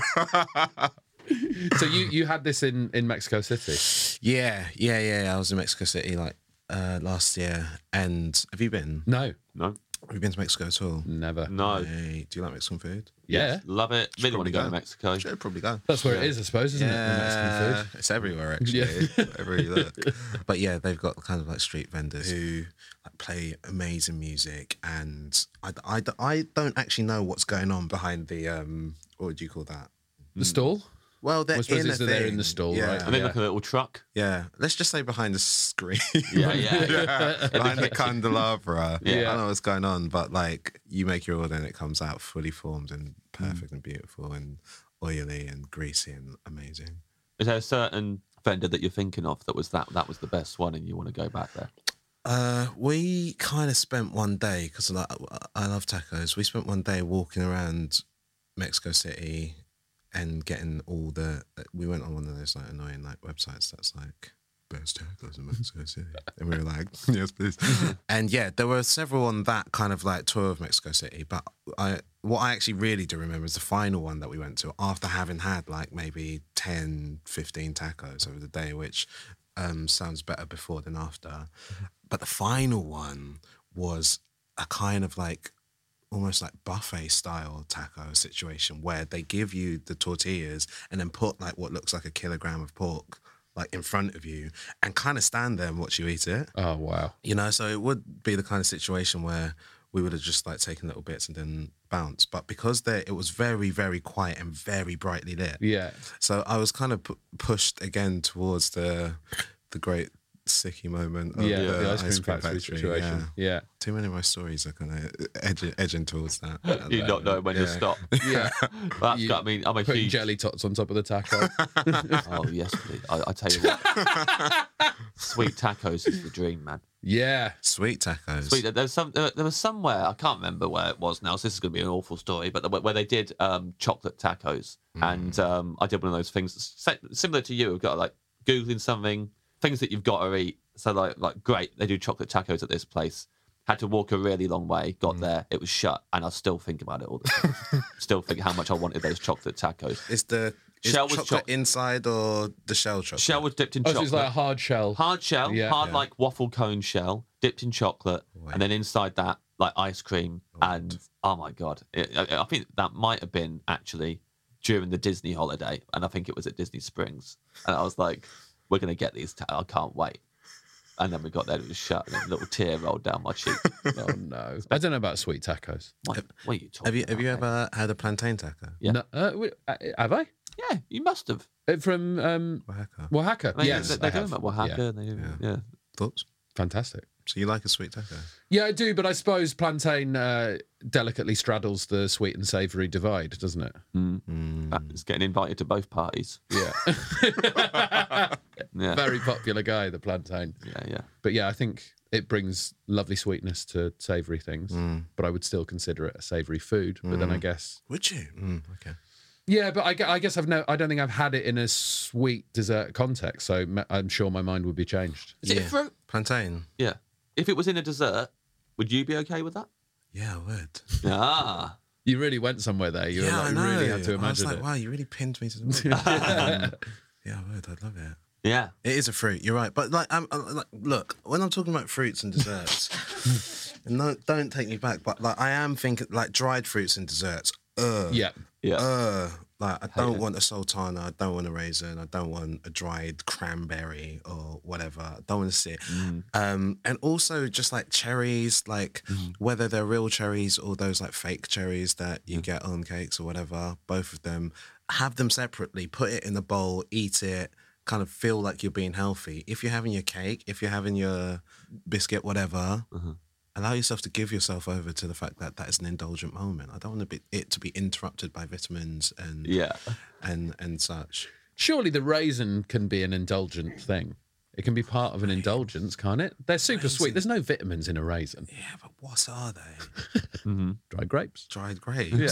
So you you had this in in Mexico City? yeah, yeah, yeah. I was in Mexico City like uh, last year. And have you been? No, No. Have you been to Mexico at all? never. No. Hey, do you like Mexican food? Yeah, Love it. Should Really want to go to probably Mexico. Should probably go. that's where it is, I suppose, isn't it? The Mexican food. It's everywhere actually. Yeah. Wherever you look. But yeah, they've got kind of like street vendors who like play amazing music, and I, I, I don't actually know what's going on behind the um what would you call that? The stall. Well, they're Well, I suppose in a it's that they're in thing. the stall, yeah. right? And then Yeah. like a little truck. Yeah, let's just say behind the screen. Yeah, yeah, yeah. behind the candelabra. Yeah. I don't know what's going on, but like you make your order and it comes out fully formed and perfect and beautiful and oily and greasy and amazing. Is there a certain vendor that you're thinking of that was that that was the best one and you want to go back there? Uh, we kind of spent one day because like, I love tacos. We spent one day walking around Mexico City and getting all the. We went on one of those like annoying like websites that's like best tacos in Mexico City, and we were like, yes, please. And yeah, there were several on that kind of like tour of Mexico City. But I, what I actually really do remember is the final one that we went to after having had like maybe ten, fifteen tacos over the day, which um, sounds better before than after. But the final one was a kind of like almost like buffet style taco situation where they give you the tortillas and then put like what looks like a kilogram of pork like in front of you and kind of stand there and watch you eat it. Oh wow. You know, so it would be the kind of situation where we would have just like taken little bits and then bounced. But because they, it was very, very quiet and very brightly lit. Yeah. So I was kind of pu- pushed again towards the the great sicky moment of Yeah, the, the ice cream factory situation. Yeah. Yeah. Too many of my stories are kind of edging, edging towards that. at You the not know moment. when to Yeah. stop. Yeah. That's You got. I mean, I'm a Putting huge. jelly tots on top of the taco. Oh yes, please. I, I tell you what. Sweet tacos is the dream, man. Yeah. Sweet tacos. Sweet. There was some. There was somewhere I can't remember where it was now. So this is going to be an awful story, but where they did um, chocolate tacos, and um, I did one of those things si- similar to you. I've got like googling something, things that you've got to eat. So like, like great, they do chocolate tacos at this place. Had to walk a really long way. Got there, it was shut, and I still think about it all the time. Still think how much I wanted those chocolate tacos. Is the is Shell was chocolate choc- inside or the shell chocolate? Shell was dipped in Oh, so chocolate. it's like a hard shell. Hard shell, Yeah. hard Yeah. like waffle cone shell, dipped in chocolate, Wait. and then inside that like ice cream. And oh my god, it, I, I think that might have been actually during the Disney holiday, and I think it was at Disney Springs. And I was like, "We're gonna get these. Ta- I can't wait." And then we got there, it was shut, and a little tear rolled down my cheek. Oh no. I don't know about sweet tacos. What, what are you talking Have you have you about, mate? ever had a plantain taco? Yeah. No, uh, wait, uh, have I? Yeah, you must have. Uh, From um, Oaxaca. Oaxaca. I mean, yes, they, they're I going have. about Oaxaca. Yeah. and They, yeah. Yeah. yeah. Thoughts? Fantastic. So you like a sweet taco? Yeah, I do, but I suppose plantain uh, delicately straddles the sweet and savoury divide, doesn't it? Mm. Uh, It's getting invited to both parties. Yeah. Yeah, Very popular guy, the plantain. yeah, yeah. But yeah, I think it brings lovely sweetness to savoury things, Mm. but I would still consider it a savoury food. But then I guess, Would you? Mm, okay. yeah, but I, gue- I guess I've no, I don't think I've had it in a sweet dessert context, so ma- I'm sure my mind would be changed. Is it a Yeah. fruit? Plantain. Yeah. If it was in a dessert, would you be okay with that? Yeah, I would. Ah. You really went somewhere there. You, were yeah, like, I you know. really had to I was imagine like, it. wow, you really pinned me to the wall. um, yeah, I would. I'd love it. Yeah. It is a fruit. You're right, but like, I'm, I'm like, look, when I'm talking about fruits and desserts, and no, don't take me back, but like, I am thinking like dried fruits and desserts. Ugh. Yeah. Yeah. Uh, like I don't it. want a sultana, I don't want a raisin, I don't want a dried cranberry or whatever. I don't want to see it. Mm. Um, and also just like cherries, like Mm. whether they're real cherries or those like fake cherries that you get on cakes or whatever, both of them. have them separately, put it in a bowl, eat it, kind of feel like you're being healthy. If you're having your cake, if you're having your biscuit, whatever, Mm-hmm. allow yourself to give yourself over to the fact that that is an indulgent moment. I don't want to be, it to be interrupted by vitamins and Yeah. and and such. Surely the raisin can be an indulgent thing. It can be part of an indulgence, can't it? They're super sweet. There's no vitamins in a raisin. Yeah, but what are they? Mm-hmm. Dried grapes. Dried grapes.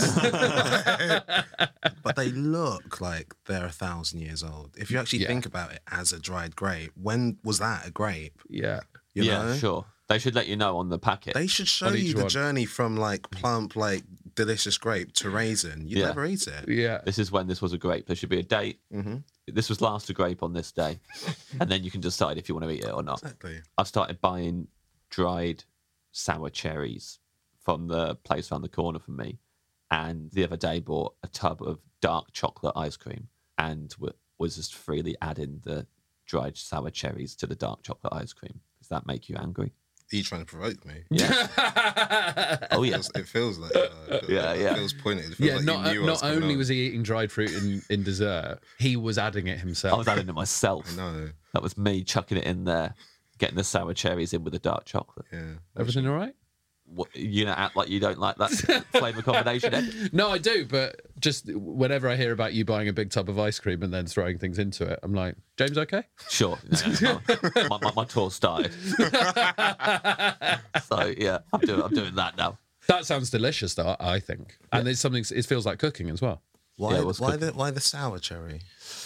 But they look like they're a thousand years old. If you actually Yeah. think about it as a dried grape, when was that a grape? Yeah. You yeah, know? sure. They should let you know on the packet. They should show On you each the one. journey from like plump, like delicious grape to raisin. You Yeah. never eat it. Yeah. This is when this was a grape. There should be a date. Mm-hmm. This was last a grape on this day. And then you can decide if you want to eat it or not. Exactly. I've started buying dried sour cherries from the place around the corner from me. And the other day bought a tub of dark chocolate ice cream and w- was just freely adding the dried sour cherries to the dark chocolate ice cream. Does that make you angry? Are you trying to provoke me? Yeah. Oh, It yeah. feels, it feels like uh, it feels Yeah, like, yeah. It feels pointed. It feels Yeah, like not, you knew what not going only on. was he eating dried fruit in, in dessert, he was adding it himself. I was adding it myself. No, That was me chucking it in there, getting the sour cherries in with the dark chocolate. yeah. Everything all right? What, you gonna act like you don't like that flavour combination, Ed? No, I do, but just whenever I hear about you buying a big tub of ice cream and then throwing things into it, I'm like, James, okay? Sure. No, no, my, my, my tour started. So yeah, I'm doing I'm doing that now. That sounds delicious, though, I think. And it's something, it feels like cooking as well. Why? Yeah, it was why good. the why the sour cherry?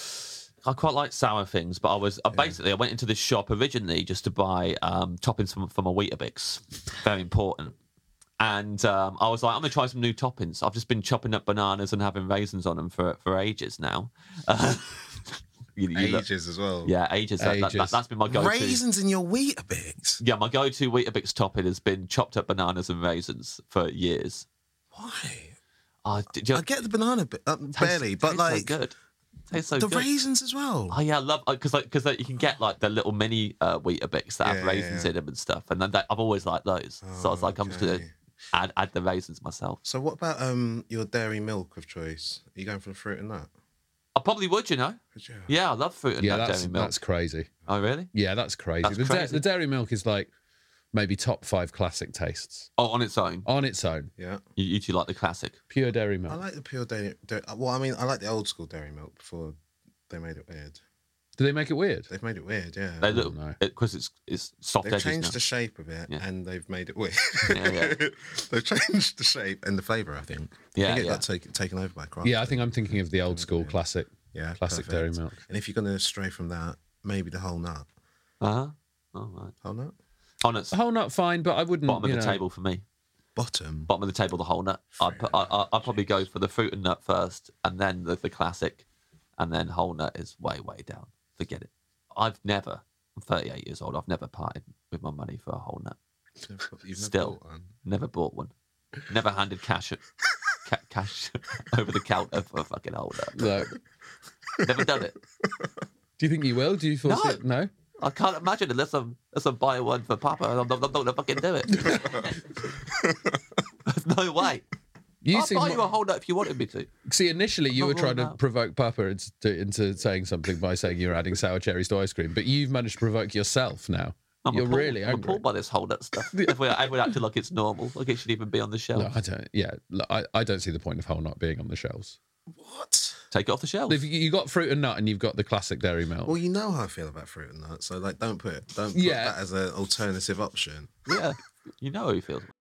I quite like sour things, but I was uh, basically I went into this shop originally just to buy um, toppings for, for my Weetabix. Very important. And um, I was like, I'm gonna try some new toppings. I've just been chopping up bananas and having raisins on them for for ages now. Uh, you, you look- Ages as well. yeah, ages. That, that, Ages. that, that's been my go-to. Raisins in your Weetabix. Yeah, my go-to Weetabix topping has been chopped up bananas and raisins for years. Why? Oh, did you, I get the banana bit, uh, tastes- barely, but tastes so like good. Tastes so the good. raisins as well. Oh yeah, I love because like, because like, you can get like the little mini uh, Weetabix that Yeah, have raisins yeah. in them and stuff, and then that, I've always liked those. so I was like, I'm just gonna okay. add add the raisins myself. So what about um your dairy milk of choice? Are you going for the fruit and nut? I probably would, you know. Would you? Yeah, I love fruit and Yeah, nut that's, dairy milk. that's crazy. Oh really? Yeah, that's crazy. That's the, da- crazy. the dairy milk is like maybe top five classic tastes Oh, on its own. on its own. Yeah. You, you two like the classic. Pure dairy I milk. like the pure dairy. dairy well, I mean, I like the old school dairy milk before they made it weird. Do they make it weird? They've made it weird, yeah. They look no. because it's it's soft They've edges changed now. the shape of it Yeah. and they've made it weird. Yeah, yeah. They've changed the shape and the flavour, I think. Yeah, I think it yeah. got take, taken over by craft. Yeah, I think I'm thinking of the old school classic, yeah, classic perfect. dairy milk. And if you're going to stray from that, maybe the whole nut. Uh huh. All right. Whole nut? Whole nuts. The whole nut fine, but I wouldn't. Bottom of you the know, table for me. Bottom. Bottom of the table, the whole nut. I'd, put, I, I, I'd probably go for the fruit and nut first, and then the, the classic, and then whole nut is way, way down. Forget it. I've never, I'm thirty-eight years old, I've never parted with my money for a whole nut. You've never, you've never Still, bought one. never bought one. Never handed cash ca- cash over the counter for a fucking whole nut. Look, Never done it. do you think you will? Do you foresee? No. No. I can't imagine unless I'm, unless I'm buying one for Papa. I'm not, I'm not going to fucking do it. There's no way. You I'll seem buy mo- you a whole nut if you wanted me to. See, initially you not were trying to ruling out. provoke Papa into, into saying something by saying you're adding sour cherries to ice cream, but you've managed to provoke yourself now. I'm you're appalled. really I'm angry. appalled by this whole nut stuff. Everyone, everyone acting like it's normal, like it should even be on the shelf. No, I don't. Yeah, look, I, I don't see the point of whole nut being on the shelves. What? Take it off the shelf. If you you got fruit and nut and you've got the classic dairy milk, Well, you know how I feel about fruit and nut, so like, don't put it, don't put Yeah. that as an alternative option. Yeah, you know how he feels.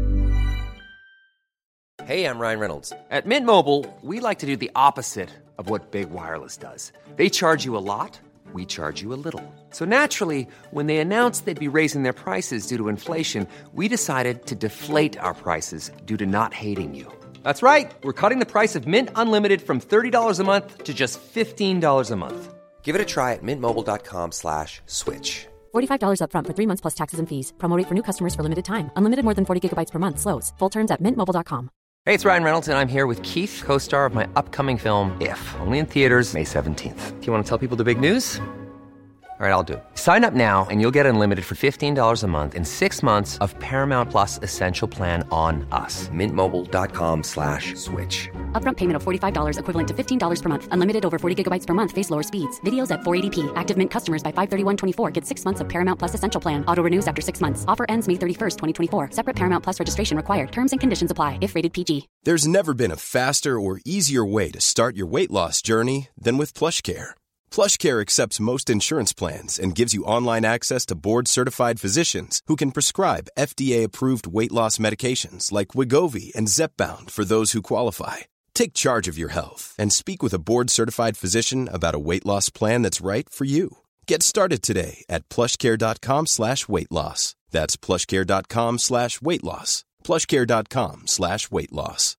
Hey, I'm Ryan Reynolds. At Mint Mobile, we like to do the opposite of what Big Wireless does. They charge you a lot, we charge you a little. So naturally, when they announced they'd be raising their prices due to inflation, we decided to deflate our prices due to not hating you. That's right. We're cutting the price of Mint Unlimited from thirty dollars a month to just fifteen dollars a month. Give it a try at mintmobile.com slash switch. forty-five dollars up front for three months plus taxes and fees. Promo rate for new customers for limited time. Unlimited more than forty gigabytes per month. Slows full terms at mint mobile dot com. Hey, it's Ryan Reynolds, and I'm here with Keith, co-star of my upcoming film, If, only in theaters May seventeenth. Do you want to tell people the big news? All right, I'll do it. Sign up now and you'll get unlimited for fifteen dollars a month and six months of Paramount Plus Essential Plan on us. Mintmobile.com slash switch. Upfront payment of forty-five dollars equivalent to fifteen dollars per month. Unlimited over forty gigabytes per month. Face lower speeds. Videos at four eighty p. Active Mint customers by five thirty-one twenty-four get six months of Paramount Plus Essential Plan. Auto renews after six months. Offer ends May thirty-first, twenty twenty-four. Separate Paramount Plus registration required. Terms and conditions apply if rated P G. There's never been a faster or easier way to start your weight loss journey than with PlushCare. PlushCare accepts most insurance plans and gives you online access to board-certified physicians who can prescribe F D A-approved weight loss medications like Wegovy and Zepbound for those who qualify. Take charge of your health and speak with a board-certified physician about a weight loss plan that's right for you. Get started today at plushcare.com slash weight loss. That's plushcare.com slash weight loss. plushcare.com slash weight loss.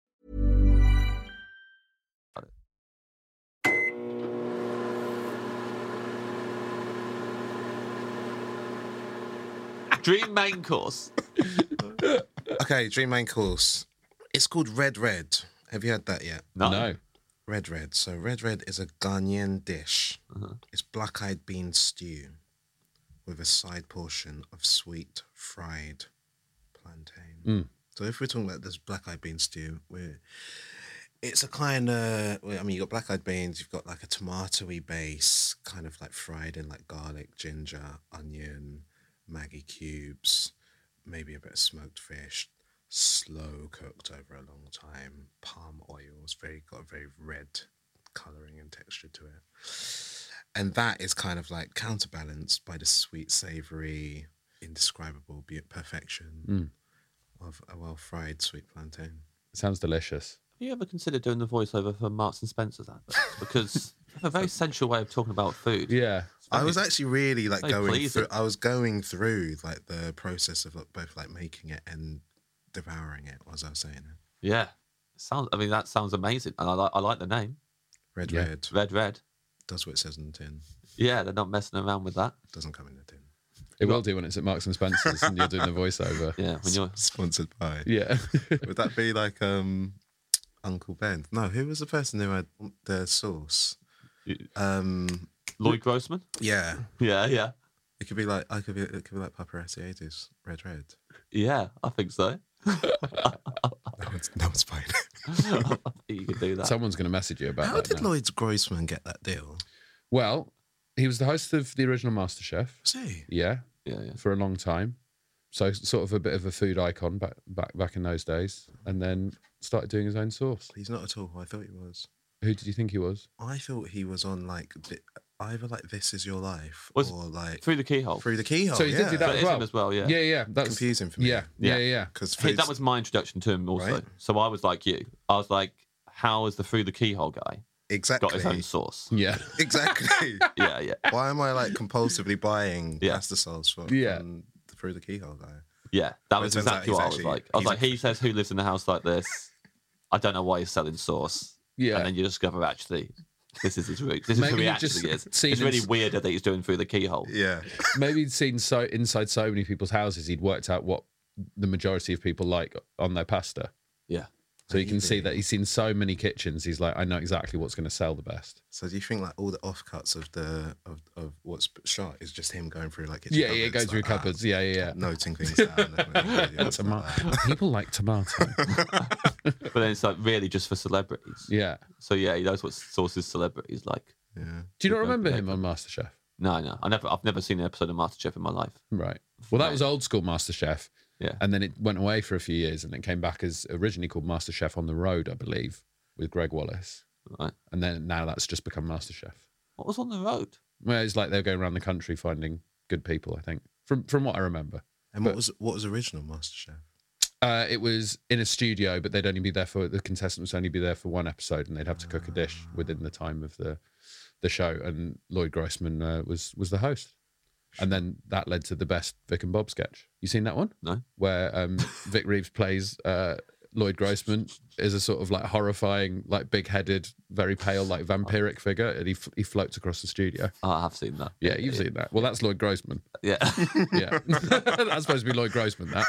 Dream main course. Okay, dream main course. It's called Red Red. Have you had that yet? No. No. Red Red. So Red Red is a Ghanaian dish. Uh-huh. It's black-eyed bean stew with a side portion of sweet fried plantain. Mm. So if we're talking about this black-eyed bean stew, we're it's a kind of, I mean, you've got black-eyed beans, you've got like a tomato-y base, kind of like fried in like garlic, ginger, onion, Maggi cubes, maybe a bit of smoked fish, slow cooked over a long time, palm oil. It's very got a very red colouring and texture to it. And that is kind of like counterbalanced by the sweet, savoury, indescribable be- perfection Mm. of a well-fried sweet plantain. Sounds delicious. Have you ever considered doing the voiceover for Marks and Spencer's adverts? Because they have a very sensual way of talking about food. Yeah. I was actually really like very going pleasing. through. I was going through like the process of like, both like making it and devouring it as I was saying it. Yeah. Sounds. I mean, that sounds amazing. And I like, I like the name. Red Yeah. Red Red Red. does what it says in the tin. Yeah, they're not messing around with that. Doesn't come in the tin. It will do when it's at Marks and Spencer's and you're doing the voiceover. Yeah, when you're... Sponsored by. Yeah. Would that be like um, Uncle Ben? No, who was the person who had the sauce? Um, Lloyd Grossman? yeah, Yeah, yeah. it could be like I could be. It could be like Paparazzi Red Red. Yeah, I think so. No one's, no one's buying it. You could do that. Someone's going to message you about How that did now. Lloyd Grossman get that deal? Well, he was the host of the original MasterChef. Was he? Yeah, Yeah, yeah. for a long time. So sort of a bit of a food icon back back back in those days, and then started doing his own sauce. He's not at all who I thought he was. Who did you think he was? I thought he was on like bi- either like This Is Your Life Was or like Through the Keyhole. Through the Keyhole. so he yeah. did do that That as is well. him as well, yeah. Yeah, yeah. That's Confusing for me. Yeah, yeah, Yeah. yeah. Because Hey, that was my introduction to him also. Right. So I was like you. I was like, how is the Through the Keyhole guy exactly got his own sauce? Yeah. exactly. Yeah, yeah. Why am I like compulsively buying Yeah. pasta sauce for Yeah. from the Through the Keyhole guy? Yeah, that Well, was it turns out exactly he's what I was actually- like. I was he's like, a- he says, who lives in a house like this? I don't know why he's selling sauce. Yeah. And then you discover, actually, this is his route. This is Maybe who he you've actually just is. seen It's him really s- weird that he's doing Through the Keyhole. Yeah. Maybe he'd seen so inside so many people's houses, he'd worked out what the majority of people like on their pasta. Yeah. So you can see Maybe. that he's seen so many kitchens. He's like, I know exactly what's going to sell the best. So do you think like all the offcuts of the of, of what's shot is just him going through like kitchen Yeah, yeah, cupboards, go through like, cupboards. Yeah, yeah, yeah. ah, noting things down. Toma- People like tomato. But then it's like really just for celebrities. Yeah. So yeah, he knows what sauces celebrities like. Yeah. Do you not People remember like him on them. MasterChef? No, no. I never I've never seen an episode of MasterChef in my life. Right. Well, that Right. was old school MasterChef. Yeah. And then it went away for a few years and it came back as originally called MasterChef on the Road, I believe, with Greg Wallace. Right. And then now that's just become MasterChef. What was on the road? Well, it's like they're going around the country finding good people, I think, from from what I remember. And But- what was what was original MasterChef? Uh, it was in a studio, but they'd only be there for the contestants would only be there for one episode, and they'd have to cook a dish within the time of the the show. And Lloyd Grossman uh, was was the host, and then that led to the best Vic and Bob sketch. You seen that one? No. Where um, Vic Reeves plays uh, Lloyd Grossman is a sort of like horrifying, like big-headed, very pale, like vampiric figure, and he f- he floats across the studio. Oh, I have seen that. Yeah, you've seen that. Well, that's Lloyd Grossman. Yeah. Yeah, that's supposed to be Lloyd Grossman. That.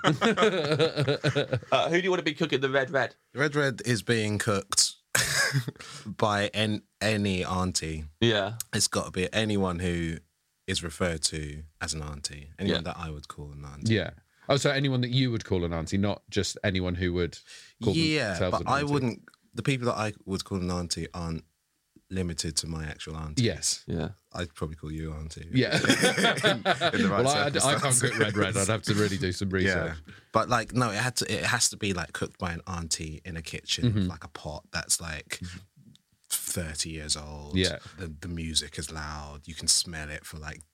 uh, who do you want to be cooking the red red? Red Red is being cooked by an, any auntie. Yeah. It's got to be anyone who is referred to as an auntie. Anyone Yeah. that I would call an auntie. Yeah. Oh, so anyone that you would call an auntie, not just anyone who would call Yeah, themselves but an I auntie. wouldn't. The people that I would call an auntie aren't limited to my actual auntie. Yes. Yeah. I'd probably call you auntie. Yeah. in, in the right well, I, I can't circumstances. cook red red. I'd have to really do some research. Yeah, but like no, it had to. It has to be like cooked by an auntie in a kitchen, Mm-hmm. with like a pot that's like thirty years old. Yeah. the the music is loud. You can smell it for like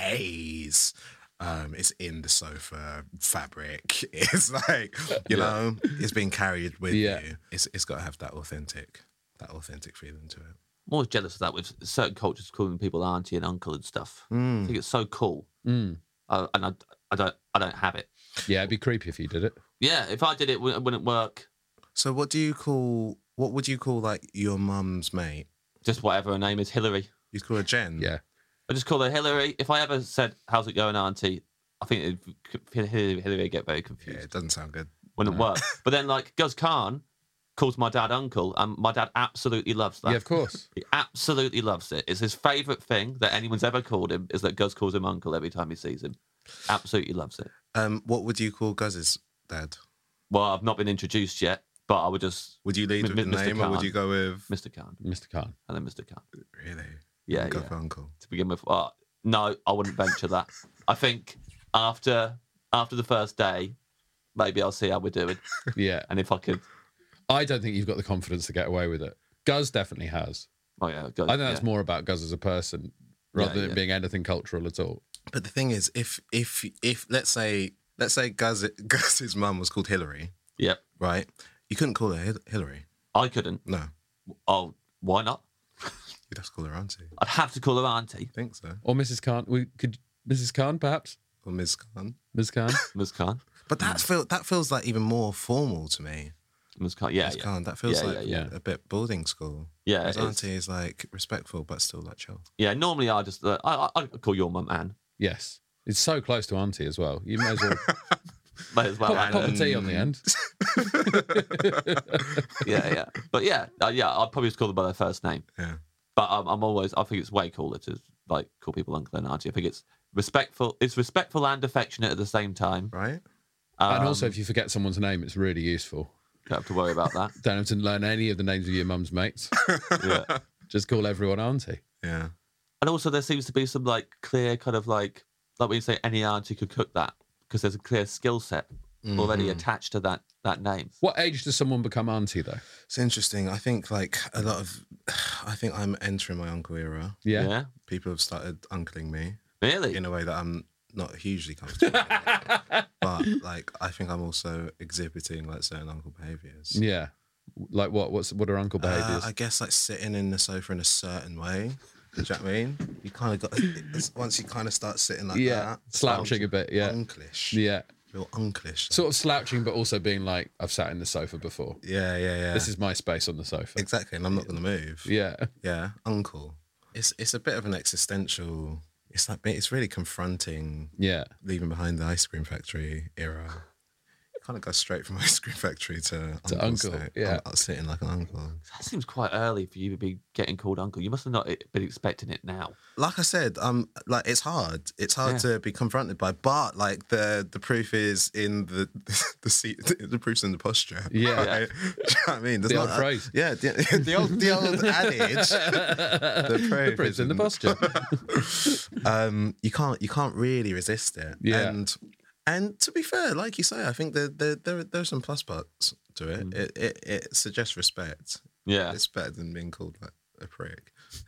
days. Um, it's in the sofa fabric. It's like you Yeah. know, it's being carried with Yeah. you. It's it's got to have that authentic, that authentic feeling to it. I'm always jealous of that with certain cultures calling people auntie and uncle and stuff. I think it's so cool, Mm. uh, and I, I don't, I don't have it. Yeah, it'd be creepy if you did it. Yeah, if I did it, it wouldn't wouldn't work. So what do you call? What would you call like your mum's mate? Just whatever her name is, Hillary. You call her Jen. Yeah. I just call her Hillary. If I ever said, "How's it going, auntie?" I think it'd, Hillary, Hillary would get very Yeah, confused. it doesn't sound good. Wouldn't work. But then, like Guz Khan calls my dad uncle, and my dad absolutely loves that. Yeah, of course. He absolutely loves it. It's his favourite thing that anyone's ever called him is that Guz calls him uncle every time he sees him. Absolutely loves it. Um, what would you call Guz's dad? Well, I've not been introduced yet, but I would just Would you lead M- with the Mister name, or would Khan. you go with Mister Khan Mister Khan. and then Mister Khan really? Yeah, go yeah. for uncle. to begin with. Uh, no, I wouldn't venture that. I think after after the first day, maybe I'll see how we're doing, Yeah. and if I could, I don't think you've got the confidence to get away with it. Guz definitely has. oh yeah, go, I think that's yeah. more about Guz as a person rather Yeah, than it yeah. being anything cultural at all. But the thing is, if if if let's say let's say Guz Guz's mum was called Hillary, Yep, right? You couldn't call her Hil- Hillary. I couldn't. No, Oh, why not? you'd have to call her auntie. I'd have to call her auntie, I think so. Or Missus Khan. We could Missus Khan, perhaps? Or Miz Khan. Miz Khan? Miz Khan. But that feel that feels like even more formal to me. Miz Khan. Yeah, Miz yeah. Khan. That feels Yeah, like yeah, yeah. a bit boarding school. Yeah, Whereas it is. auntie is like respectful but still like chill. Yeah, normally I just uh, I I I'd call your mum Anne. Yes. It's so close to auntie as well. You may as well May as well. pop, Anne. pop a T on the end. Yeah, yeah. But yeah, uh, yeah, I'd probably just call them by their first name. Yeah. But I'm, I'm always, I think it's way cooler to like call people uncle and auntie. I think it's respectful. It's respectful and affectionate at the same time. Right. Um, And also, if you forget someone's name, it's really useful. don't have to worry about that. Don't have to learn any of the names of your mum's mates. Yeah. Just call everyone auntie. Yeah. And also, there seems to be some like clear kind of like like when you say any auntie could cook that because there's a clear skill set already attached to that that name. What age does someone become auntie, though? It's interesting. I think like a lot of, I think I'm entering my uncle era. Yeah. Yeah. People have started uncling me Really? in a way that I'm not hugely comfortable with. But like, I think I'm also exhibiting like certain uncle behaviours. Yeah. Like what? What's what are uncle Uh, behaviours? I guess like sitting in the sofa in a certain way. Do you know what I mean? You kind of got it's, once you kind of start sitting like Yeah, that, slouching a bit, yeah. unclish, yeah. real unclish. Sort of slouching, but also being like, I've sat in the sofa before. yeah, yeah, yeah. This is my space on the sofa. exactly, and I'm not going to move. Yeah. Yeah, uncle. It's it's a bit of an existential. It's like it's really confronting. Yeah. Leaving behind the ice cream factory era. Kind of go straight from ice cream factory to, To uncle, uncle, state. yeah. I'm sitting like an uncle. That seems quite early for you to be getting called uncle. You must have not been expecting it now. Like I said, um, like it's hard. It's hard Yeah. to be confronted by, but like the the proof is in the the seat. The proof's in the posture. Yeah. Right? Do you know what I mean? There's The not old a- phrase. Yeah, the, the old the old adage. The proof, The proof's is in the posture. um, you can't you can't really resist it. Yeah. And and to be fair, like you say, I think there there there there's some plus parts to it. Mm. It, it it suggests respect. Yeah. It's better than being called like a prick.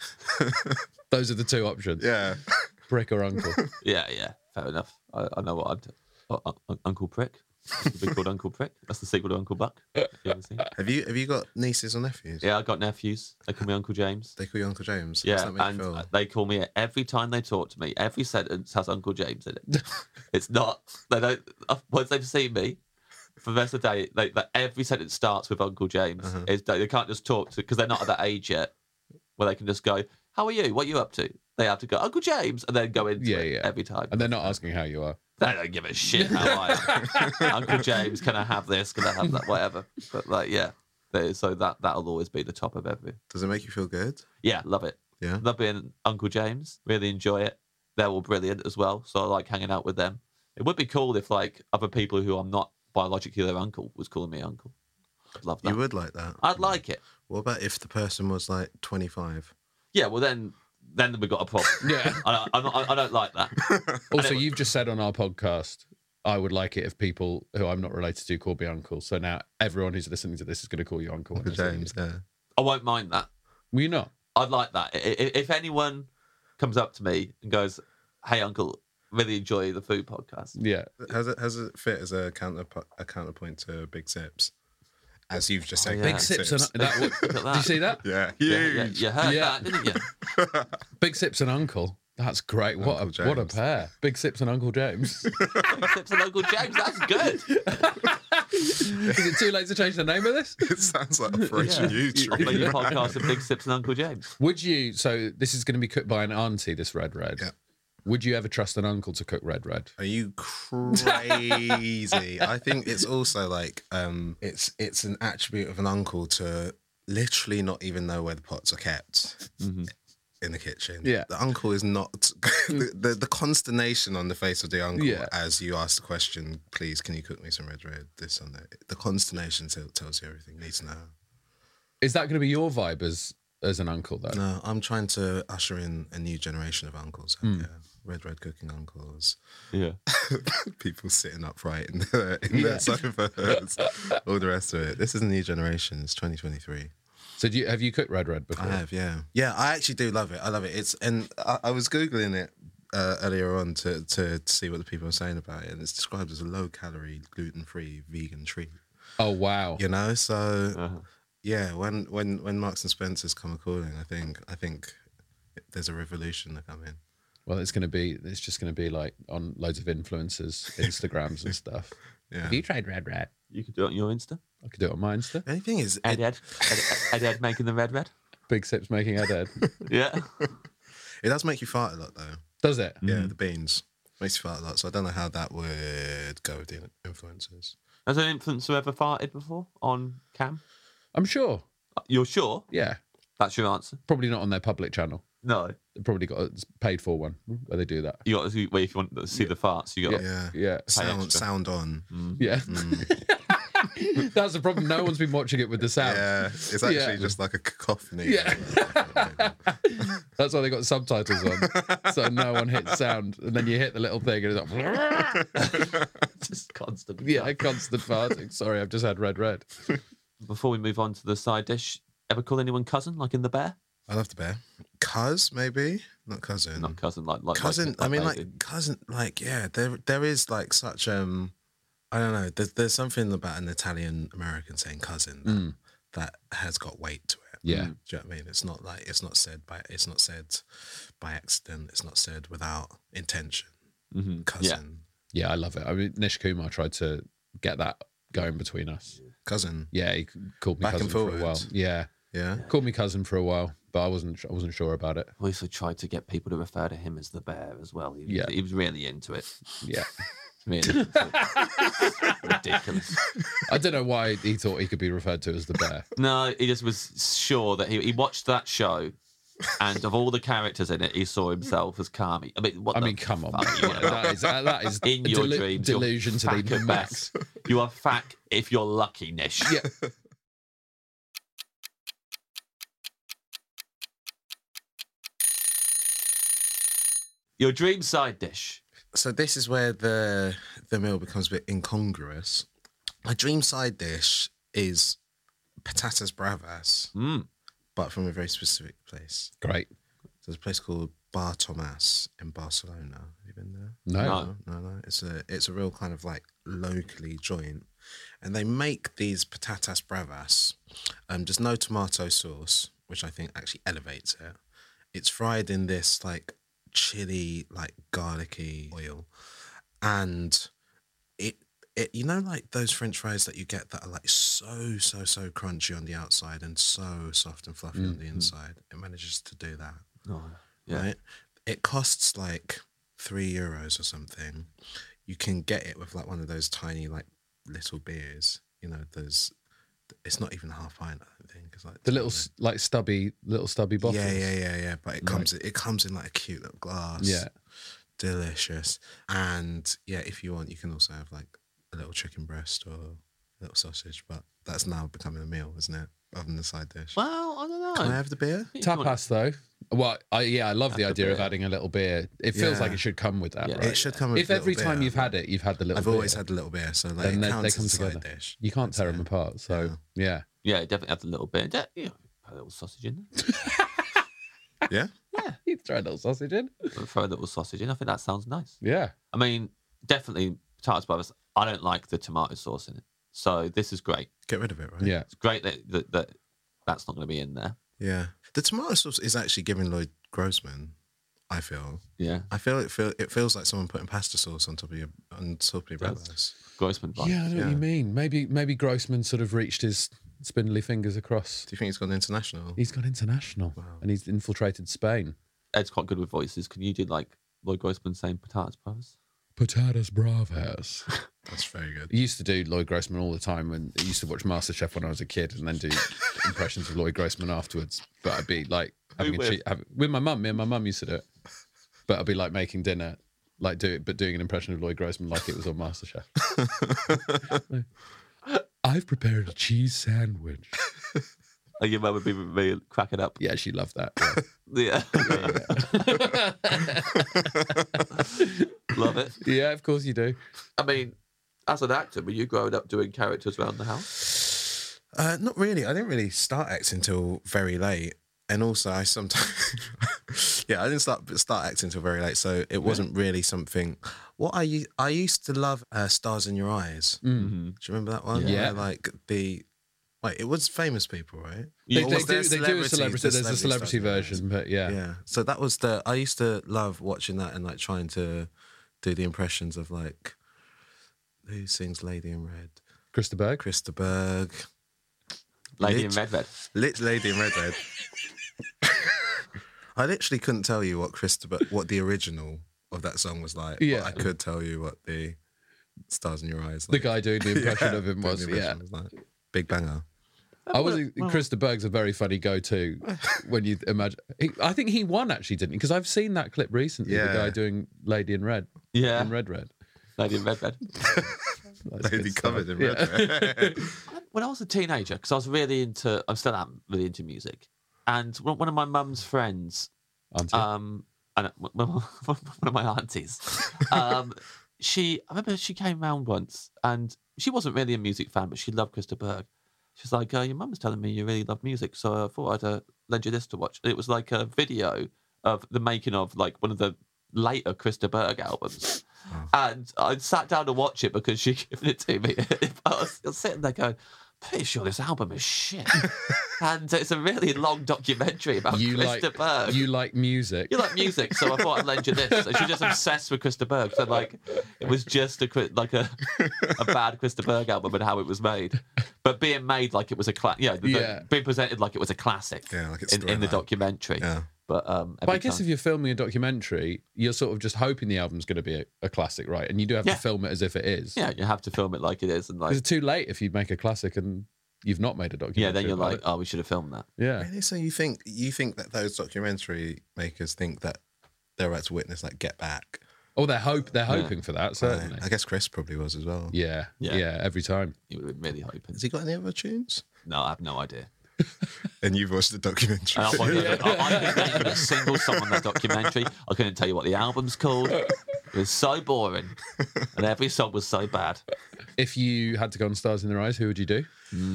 Those are the two options. Yeah. Prick or uncle. Yeah, yeah. Fair enough. I, I know what I'd do. Uh, uh, Uncle Prick. It's been called Uncle Prick. That's the sequel to Uncle Buck. You ever seen it? Have you have you got nieces or nephews? Yeah, I got nephews. They call me Uncle James. They call you Uncle James. How does Yeah, that make and you feel? they call me every time they talk to me. Every sentence has Uncle James in it. It's not. They don't. uh, Once they've seen me, for the rest of the day, they, they, every sentence starts with Uncle James. Uh-huh. It's, they can't just talk to because they're not at that age yet where they can just go, "How are you? What are you up to?" They have to go, "Uncle James," and then go into Yeah, it yeah. every time. And they're not asking how you are. They don't give a shit how I am. Uncle James, can I have this? Can I have that? Whatever. But like, yeah. They- So that that'll always be the top of everything. Does it make you feel good? Yeah, love it. Yeah. Love being Uncle James. Really enjoy it. they're all brilliant as well. So I like hanging out with them. It would be cool if like other people who I'm not biologically their uncle was calling me uncle. I'd love that. You would like that? I'd like it. What about if the person was like twenty-five? Yeah, well then, then we've got a problem. Yeah. I, I'm not, I don't like that. Also, you've just said on our podcast, I would like it if people who I'm not related to call me uncle. So now everyone who's listening to this is going to call you uncle. when Uncle they see James, you. yeah. I won't mind that. Will you not? I'd like that. I- I- If anyone comes up to me and goes, "Hey, uncle, really enjoy the food podcast," Yeah. How's it, how's it fit as a, counter, a counterpoint to Big Sips? As you've just said, yeah. Big Big sips and that, Look at did that. you see that? Yeah, Yeah, huge. yeah, you heard Yeah. that, didn't you? Big sips and uncle. That's great. What Uncle a what a James. pair. Big sips and Uncle James. Big Sips and Uncle James, that's good. Is it too late to change the name of this? It sounds like Operation U I'll make Tree. a podcast of Big Sips and Uncle James. Would you? So this is going to be cooked by an auntie. This red red. Yeah. Would you ever trust an uncle to cook red red? Are you crazy? I think it's also like um, it's it's an attribute of an uncle to literally not even know where the pots are kept in the kitchen. Yeah. The uncle is not the, the the consternation on the face of the uncle Yeah. as you ask the question, please, can you cook me some red red? This and that. The consternation tell, tells you everything. Needs to know. Is that going to be your vibe as as an uncle though? No, I'm trying to usher in a new generation of uncles. Hmm. Yeah. Red red cooking uncles. Yeah. People sitting upright in their, in their sofas, all the rest of it. This is a new generation. It's twenty twenty-three. So do you have you cooked red red before? I have, yeah, yeah. I actually do love it. I love it. It's and I, I was googling it uh, earlier on to, to to see what the people are saying about it, and it's described as a low calorie, gluten free, vegan treat. Oh wow. You know, so Uh-huh. yeah. When when when Marks and Spencer's come a calling, I think I think there's a revolution to come in. Well, it's going to be. It's just going to be like on loads of influencers, Instagrams and stuff. Yeah. Have you tried red red? You could do it on your Insta. I could do it on my Insta. The only thing is, Ed it, Ed. Ed, Ed, Ed making the red red. Big sips making Ed Ed. Yeah. it does make you fart a lot, though. Does it? Yeah, the beans makes you fart a lot. So I don't know how that would go with the influencers. Has an influencer ever farted before on cam? I'm sure. You're sure? Yeah. That's your answer? Probably not on their public channel. No. They've probably got a paid for one where they do that. You got to, well, if you want to see the farts, you got. Yeah, Yeah. sound extra. sound on. Yeah. That's the problem. No one's been watching it with the sound. Yeah, it's actually Yeah. just like a cacophony. Yeah. That's why they got subtitles on. So no one hits sound. And then you hit the little thing and it's like, Just constant. yeah, constant farting. Sorry, I've just had red red. Before we move on to the side dish, ever call anyone cousin, like in The Bear? I love the bear. Cuz maybe not cousin. Not cousin, like like cousin. Like, I mean, baby. like cousin. Like yeah, there there is like such um, I don't know. There's there's something about an Italian American saying cousin that, Mm. that has got weight to it. Yeah. Do you know what I mean? It's not like it's not said by it's not said by accident. It's not said without intention. Mhm. Cousin, Yeah, I love it. I mean, Nish Kumar tried to get that going between us. cousin. Yeah, he called me Back cousin and for a while. forwards. Yeah. Yeah. Called me cousin for a while, but I wasn't I wasn't sure about it. We also tried to get people to refer to him as the Bear as well. He was, Yeah. he was really into it. Yeah. Really. Ridiculous. I don't know why he thought he could be referred to as the bear. No, he just was sure that he, he watched that show, and of all the characters in it, he saw himself as Kami. I mean, what I the mean, come on, fuck man. are you on about? that is uh, that is In your delu- dreams, you're delusion to fat the at max. best. You are fat if you're lucky, Nish. Yeah. Your dream side dish. So this is where the the meal becomes a bit incongruous. My dream side dish is patatas bravas, Mm. but from a very specific place. Great. There's a place called Bar Tomas in Barcelona. Have you been there? No. no, no, no. It's a it's a real kind of like locally joint, and they make these patatas bravas. Um, there's no tomato sauce, which I think actually elevates it. It's fried in this like chili, like garlicky oil, and it it you know like those French fries that you get that are like so so so crunchy on the outside and so soft and fluffy on the inside. It manages to do that. Oh, yeah. Right? It costs like three euros or something. You can get it with like one of those tiny like little beers. You know, there's it's not even a half pint. I don't think it's like The little s- like stubby little stubby bottles. yeah, yeah, yeah, yeah. But it comes it comes in like a cute little glass. Yeah. delicious. And yeah, if you want, you can also have like a little chicken breast or a little sausage, but that's now becoming a meal, isn't it? Rather than the side dish. Well, I don't know. Can I have the beer? Tapas, though. Well, I, yeah, I love the Have the idea of beer. adding a little beer. It feels Yeah. like it should come with that, Yeah. right? It should come with If a little every time beer. you've had it, you've had the little I've beer, always had a little beer, so like then it they, counts they as come a together. side dish. You can't I'd tear say. them apart. So, yeah. Yeah, definitely have a little bit. De- you know, put a little sausage in Yeah? there. You throw a little sausage in. Yeah, throw a little sausage in. I think that sounds nice. Yeah. I mean, definitely Potatoes Brothers. I don't like the tomato sauce in it, so this is great. Get rid of it, right? Yeah. It's great that that, that that's not going to be in there. Yeah. The tomato sauce is actually giving Lloyd Grossman, I feel. Yeah, I feel it feel it feels like someone putting pasta sauce on top of your on top of your Does. brothers. Grossman vibes. Yeah, I know what Yeah. you mean. Maybe maybe Grossman sort of reached his spindly fingers across. Do you think he's gone international? He's gone international and he's infiltrated Spain. Ed's quite good with voices. Can you do like Lloyd Grossman saying Potatoes Brothers? Potatoes bravas. That's very good. I used to do Lloyd Grossman all the time, and I used to watch MasterChef when I was a kid, and then do impressions of Lloyd Grossman afterwards. But I'd be like having a with? cheat have, with my mum. Me and my mum used to do it. But I'd be like making dinner, like do it, but doing an impression of Lloyd Grossman like it was on MasterChef. I've prepared a cheese sandwich. Oh, your mum would be really cracking up. Yeah, she loved that. Yeah. Yeah. Love it. Yeah, of course you do. I mean, as an actor, were you growing up doing characters around the house? Uh, not really. I didn't really start acting until very late, and also I sometimes, yeah, I didn't start start acting until very late. So it wasn't really something. What I u- I used to love uh, Stars in Your Eyes. Mm-hmm. Do you remember that one? Yeah. Where, like the, wait, it was famous people, right? They, Or they, was do, there they do a celebrities- celebrity. the There's a celebrity Stars in Your Eyes? version, but yeah. Yeah. So that was the. I used to love watching that and like trying to do the impressions of like who sings Lady in Red. Krista Berg. Krista Berg. Lady Lit- in Red Red. Lit Lady in Red Red. I literally couldn't tell you what Krista Berg, what the original of that song was like. Yeah. But I could tell you what the Stars in Your Eyes. The Like. guy doing the impression Yeah, of him doing was, the yeah. impression was like Big Banger. I was Krista Berg's a very funny go-to when you imagine. He, I think he won actually, didn't he? Because I've seen that clip recently. Yeah. The guy doing Lady in Red. Yeah. In Red Red. Lady in Red Red. That's Lady good stuff. covered in Yeah. red. When I was a teenager, because I was really into, I still am really into music, and one one of my mum's friends, Auntie. um, and one of my aunties, um, she, I remember she came round once, and she wasn't really a music fan, but she loved Krista Berg. She's like, uh, your mum was telling me you really love music, so I thought I'd uh, lend you this to watch. And it was like a video of the making of like one of the later Krista Berg albums. And I sat down to watch it because she given it to me. I was, I was sitting there going, pretty sure this album is shit. And it's a really long documentary about you Krista like Berg. you like music. You like music, so I thought I'd lend you this. So she's just obsessed with Krista Berg. So like, it was just a cri- like a a bad Krista Berg album and how it was made, but being made like it was a cla- yeah, the, Yeah. being presented like it was a classic. Yeah, like it's in, in the storyline. documentary. Yeah. But um, But I every guess time- if you're filming a documentary, you're sort of just hoping the album's going to be a, a classic, right? And you do have Yeah. to film it as if it is. yeah, you have to film it like it is, and like Because it's too late if you make a classic and you've not made a documentary. yeah, then you're about like, it. oh, we should have filmed that. yeah. Really? So you think you think that those documentary makers think that they're about to witness like Get Back? Oh, they're hope they're hoping for that certainly. Right. I guess Chris probably was as well. Yeah, Yeah. yeah, every time. You would have been really hoping. Has he got any other tunes? No, I have no idea. And you've watched the documentary. And I, thought, I, I couldn't name a single song on that documentary. I couldn't tell you what the album's called. It was so boring, and every song was so bad. If you had to go on Stars in Their Eyes, who would you do?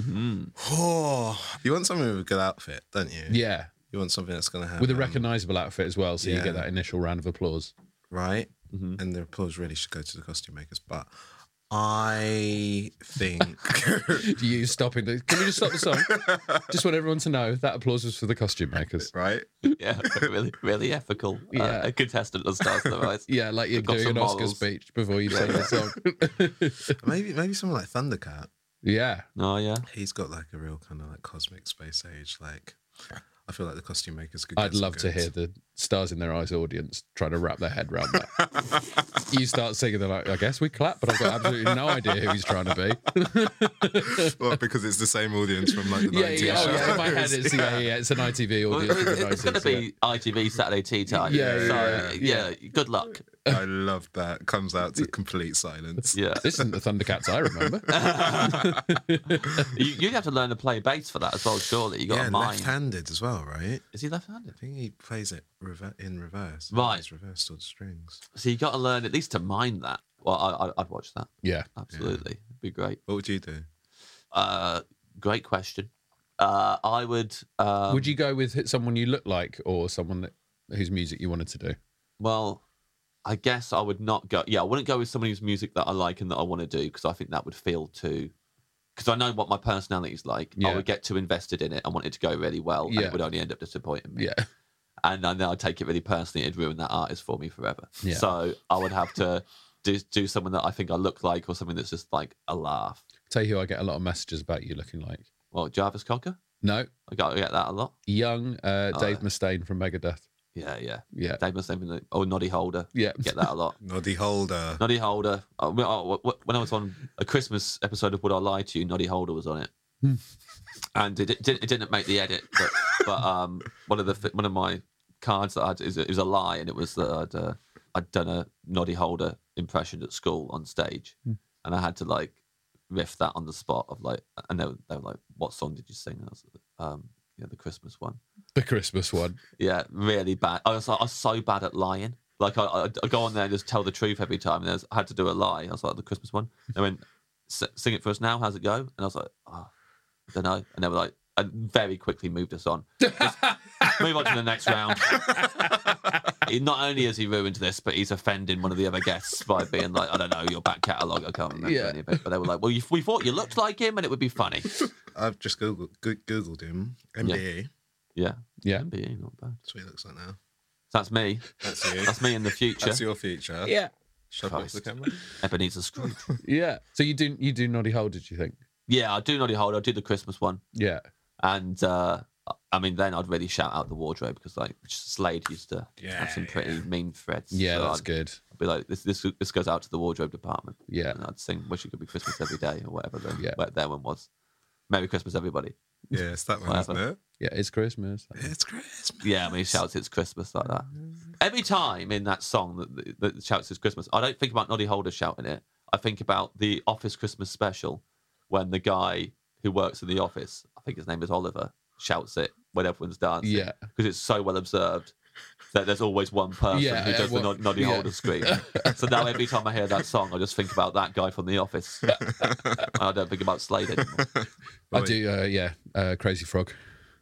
Oh, you want something with a good outfit, don't you? Yeah, You want something that's going to have with a um, recognisable outfit as well, so you yeah. get that initial round of applause. right? Mm-hmm. And the applause really should go to the costume makers. But I think Do you stop in the? Can we just stop the song? Just want everyone to know that applause was for the costume makers. right. Yeah, really, really ethical. Yeah. Uh, a contestant on Stars in the Rise. Yeah, like you're Got doing some an Oscar morals. speech before you sing the song. Maybe maybe someone like Thundercat. Yeah, Oh yeah. He's got like a real kind of like cosmic space age. Like I feel like the costume makers could. I'd get some love to goods. hear the Stars in Their Eyes audience trying to wrap their head around that. You start singing, they're like, I guess we clap, but I've got absolutely no idea who he's trying to be. Well, because it's the same audience from like the Yeah, nineties. yeah, oh, yeah. In my head, it's yeah, yeah, it's an I T V Well, audience. from the it's going to nineties, be I T V Saturday tea time. Yeah, so yeah, yeah, good luck. I love that. Comes out to complete silence. Yeah. This isn't the Thundercats I remember. you, you have to learn to play bass for that as well, surely. You got Yeah, a mind. left-handed as well, right? Is he left-handed? I think he plays it rever- in reverse. Right. It's reversed on strings. So you got to learn at least to mind that. Well, I, I, I'd watch that. Yeah. Absolutely. It'd be great. What would you do? Uh, great question. Uh, I would... Um, Would you go with someone you look like or someone that whose music you wanted to do? Well, I guess I would not go... Yeah, I wouldn't go with someone whose music that I like and that I want to do because I think that would feel too... Because I know what my personality is like. Yeah. I would get too invested in it. I want it to go really well and Yeah. it would only end up disappointing me. Yeah. And then I'd take it really personally. It'd ruin that artist for me forever. Yeah. So I would have to do, do someone that I think I look like or something that's just like a laugh. Tell you who I get a lot of messages about you looking like. Well, Jarvis Cocker? No, I got to get that a lot. young uh, Oh, Dave yeah. Mustaine from Megadeth. Yeah, yeah. Yeah. Dave Mustaine, or Noddy Holder. Yeah. Get that a lot. Noddy Holder. Noddy Holder. Uh, when I when I was on a Christmas episode of Would I Lie to You, Noddy Holder was on it, and it, it, didn't, it didn't make the edit. But, but um, one of the one of my cards that I had, it was a, it was a lie, and it was that I'd uh, I'd done a Noddy Holder impression at school on stage, and I had to like riff that on the spot of like, and they were, they were like, "What song did you sing?" And I was um, yeah, the Christmas one. The Christmas one. Yeah, really bad. I was like, I was so bad at lying. Like, I, I, I go on there and just tell the truth every time. And there's, I had to do a lie. I was like, the Christmas one. They went, sing it for us now. How's it go? And I was like, oh, I don't know. And they were like, and very quickly moved us on. Just move on to the next round. He, not only has he ruined this, but he's offending one of the other guests by being like, I don't know, your back catalogue. I can't remember Yeah. any of it. But they were like, well, you, we thought you looked like him and it would be funny. I've just Googled, Go- Googled him. M B E. Yeah. Yeah. M B E, not bad. That's what he looks like now. That's me. That's you. That's me in the future. That's your future. Yeah. Should I put up the camera? Ebenezer Scrooge. Yeah. So you do you do Noddy Holder, do you think? Yeah, I do Noddy Holder. I do the Christmas one. Yeah. And uh, I mean, then I'd really shout out the wardrobe because like Slade used to Yeah, have some pretty yeah. mean threads. Yeah, So that's I'd, good. I'd be like, this, this this goes out to the wardrobe department. Yeah. And I'd sing "Wish It Could Be Christmas Every Day" or whatever. The, Yeah. what their one was. Merry Christmas, everybody. Yeah, it's that one, Whatever. isn't it? Yeah, it's Christmas. It's Christmas. Yeah, I mean, he shouts "It's Christmas" like that. Every time in that song that, that shouts "It's Christmas," I don't think about Noddy Holder shouting it. I think about the Office Christmas special when the guy who works in the office, I think his name is Oliver, shouts it when everyone's dancing. Yeah. Because it's so well observed that there's always one person Yeah, who uh, does well, the nod- Noddy yeah. Holder scream. So now every time I hear that song, I just think about that guy from the office. I don't think about Slade anymore. I do, uh, yeah, uh, Crazy Frog.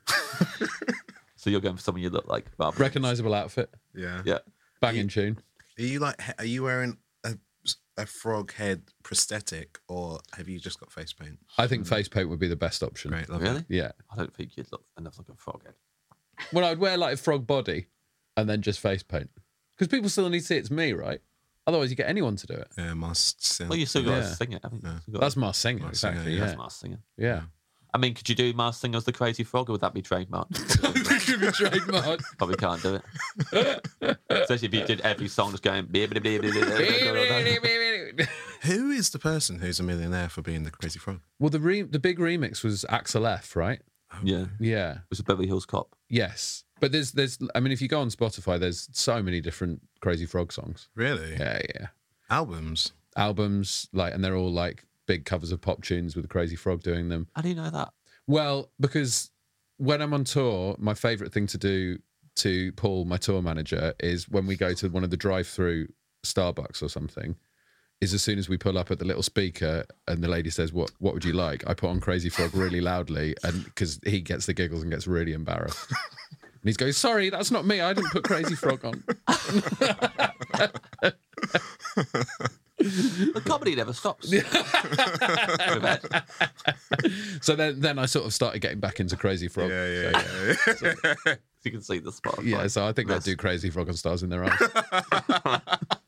So you're going for someone you look like. rather than- Recognisable outfit, Yeah. Yeah. banging tune. Are you like? Are you wearing a, a frog head prosthetic, or have you just got face paint? I think face paint would be the best option. Great, love Really? Yeah. I don't think you'd look enough like a froghead. Well, I'd wear like a frog body and then just face paint. Because people still need to see it's me, right? Otherwise, you get anyone to do it. Yeah, must. Still, Well, you still got to Yeah. sing it, haven't you? Yeah. Still got That's to- Mars Singer, Mars Singer, exactly. yeah. Yeah. that's Masked Singer. Yeah. I mean, could you do Masked Singer as the Crazy Frog, or would that be trademarked? Could be trademark. Probably can't do it. Especially if you did every song just going. "Blah, blah, blah, blah, blah, blah, blah." Who is the person who's a millionaire for being the crazy frog? Well, the re- the big remix was Axel F, right? Yeah, it Yeah. was a Beverly Hills Cop. Yes. But there's, there's, I mean, if you go on Spotify, there's so many different Crazy Frog songs. Really? Yeah, yeah. Albums. Albums, like, and they're all like big covers of pop tunes with Crazy Frog doing them. How do you know that? Well, because when I'm on tour, my favourite thing to do to Paul, my tour manager, is when we go to one of the drive-through Starbucks or something, is as soon as we pull up at the little speaker and the lady says, what what would you like? I put on Crazy Frog really loudly, and because he gets the giggles and gets really embarrassed. And he's going, sorry, that's not me. I didn't put Crazy Frog on. The comedy never stops. With Ed. So then, then I sort of started getting back into Crazy Frog. Yeah, yeah, yeah. yeah. You can see the spot. Yeah, so I think they'll Yes. do Crazy Frog on Stars in Their Eyes.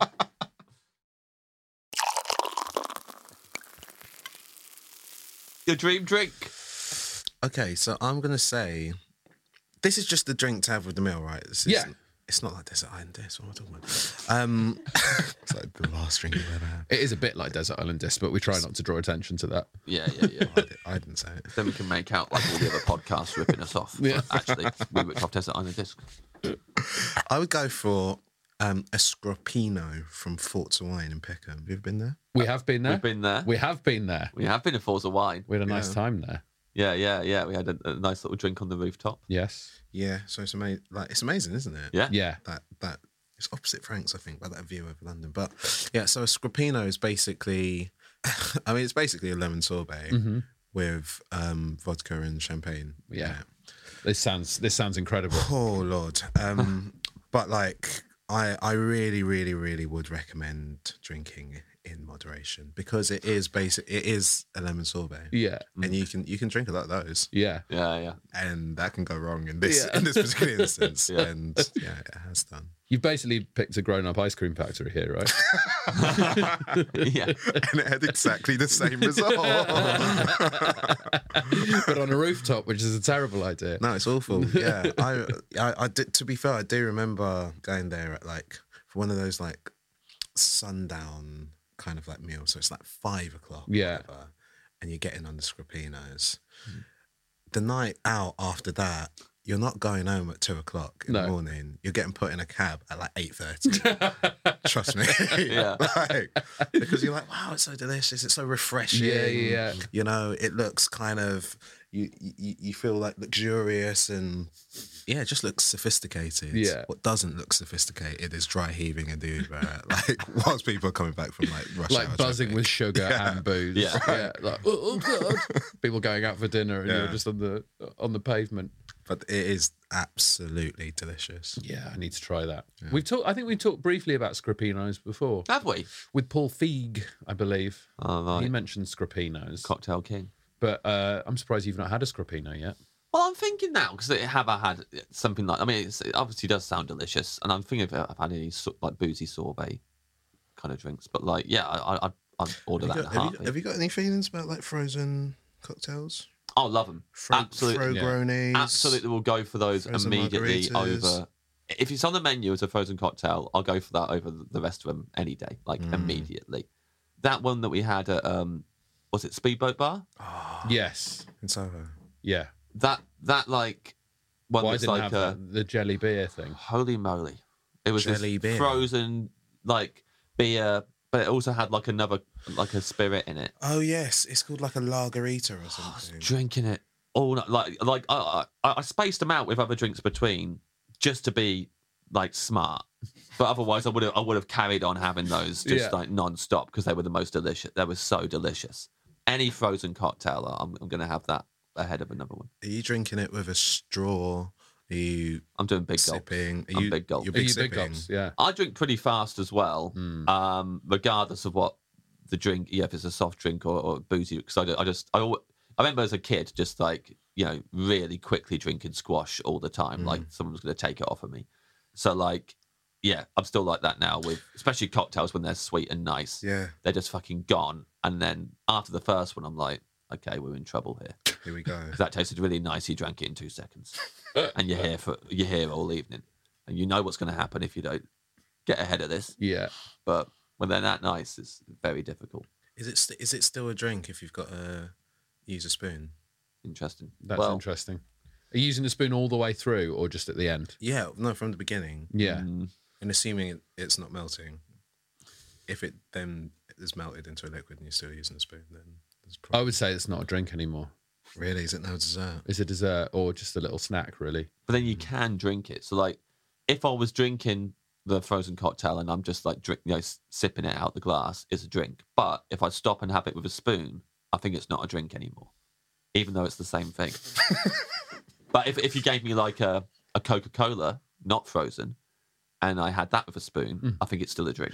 Your dream drink. Okay, so I'm gonna say this is just the drink to have with the meal, right? This is, Yeah. It's not like Desert Island Disc. What am I talking about? Um, it's like the last drink you ever had. It is a bit like Desert Island Disc, but we try not to draw attention to that. Yeah, yeah, yeah. I, did, I didn't say it. Then we can make out like all the other podcasts ripping us off. Yeah. But actually, we ripped off Desert Island Disc. I would go for Um, a Scroppino from Forza Wine in Peckham. Have you ever been there? We have been there. We've been there. We have been there. We have been to Forza Wine. We had a nice Yeah. time there. Yeah, yeah, yeah. We had a, a nice little drink on the rooftop. Yes. Yeah, so it's amazing. Like it's amazing, isn't it? Yeah. Yeah. That that it's opposite Frank's, I think, by that view over London. But yeah, so a Scroppino is basically, I mean, it's basically a lemon sorbet Mm-hmm. with um, vodka and champagne. Yeah. This sounds this sounds incredible. Oh Lord. Um, but like, I I really really really would recommend drinking in moderation because it is basic. It is a lemon sorbet. Yeah. And you can you can drink a lot of those, Yeah. Yeah, yeah. and that can go wrong in this Yeah. in this particular instance. Yeah. And yeah, it has done. You've basically picked a grown-up ice cream factory here, right? Yeah. And it had exactly the same result. But on a rooftop, which is a terrible idea. No, it's awful. Yeah, I, I, I did. To be fair, I do remember going there at like for one of those like sundown kind of like meals. So it's like five o'clock. or Yeah. whatever, and you're getting on the Scrappinos. The night out after that, you're not going home at two o'clock in No. the morning. You're getting put in a cab at like eight thirty. Trust me. Yeah. Like, because you're like, wow, it's so delicious. It's so refreshing. Yeah, yeah, yeah. You know, it looks kind of you, you you feel like luxurious and yeah, it just looks sophisticated. Yeah. What doesn't look sophisticated is dry heaving a Uber, like whilst people are coming back from like rush Like hour buzzing traffic. with sugar and booze. Yeah. yeah. Like, oh, oh God. People going out for dinner and you're Yeah. just on the on the pavement. But it is absolutely delicious. Yeah, I need to try that. We've talked. I think we talked briefly about Scrappinos before Have we? with Paul Feig, I believe. Oh, right. He mentioned Scrappinos, Cocktail King. but uh, I'm surprised you've not had a Scrappino yet. Well, I'm thinking now because have I had something like? I mean, it's, it obviously does sound delicious, and I'm thinking if I've had any so- like boozy sorbet kind of drinks. But like, yeah, I, I, I'd order Have that you, in got, a have, you, heartbeat. have you got any feelings about like frozen cocktails? Oh, love them. Fro- Absolutely, Frogronis. absolutely. We'll go for those Frozen immediately margaritas. over. If it's on the menu as a frozen cocktail, I'll go for that over the rest of them any day, like Mm. immediately. That one that we had at um, was it Speedboat Bar? Yes. In Soho. Yeah. That that like one Why that's didn't like have a that, the jelly beer thing? holy moly! It was Jelly this beer. frozen like beer, but it also had like another like a spirit in it. Oh yes, it's called like a lagerita or I was something. drinking it all night. Like like I, I I spaced them out with other drinks between just to be like smart. But otherwise, I would have I would have carried on having those just Yeah. like non-stop because they were the most delicious. They were so delicious. Any frozen cocktail, I'm I'm going to have that ahead of another one. Are you drinking it with a straw? Are you I'm doing big gulps. sipping? Are I'm you big gulp. You're Are big you big sipping? gulps? Yeah. I drink pretty fast as well, Mm. um, regardless of what the drink. Yeah, if it's a soft drink or, or boozy. Because I, I just I, al- I remember as a kid just like you know really quickly drinking squash all the time, like someone was going to take it off of me. So like, yeah, I'm still like that now with especially cocktails when they're sweet and nice. Yeah, They're just fucking gone, and then after the first one, I'm like, okay, we're in trouble here. here we go. 'Cause that tasted really nice. You drank it in two seconds, and you're here for you're here all evening, and you know what's going to happen if you don't get ahead of this. Yeah. But when they're that nice, it's very difficult. Is it st- is it still a drink if you've got to use a spoon? Interesting. That's well, interesting. Are you using the spoon all the way through or just at the end? Yeah, no, from the beginning. Yeah. mm, And assuming it, it's not melting, if it then is melted into a liquid and you're still using a spoon, then there's I probably would say it's not a drink anymore. really is it no dessert? It's a dessert or just a little snack, really. but then you can drink it. So like, if I was drinking the frozen cocktail and I'm just like drink, you know, s- sipping it out the glass, it's a drink. But if I stop and have it with a spoon, I think it's not a drink anymore, even though it's the same thing. But if if you gave me like a, a Coca-Cola, not frozen, and I had that with a spoon, I think it's still a drink.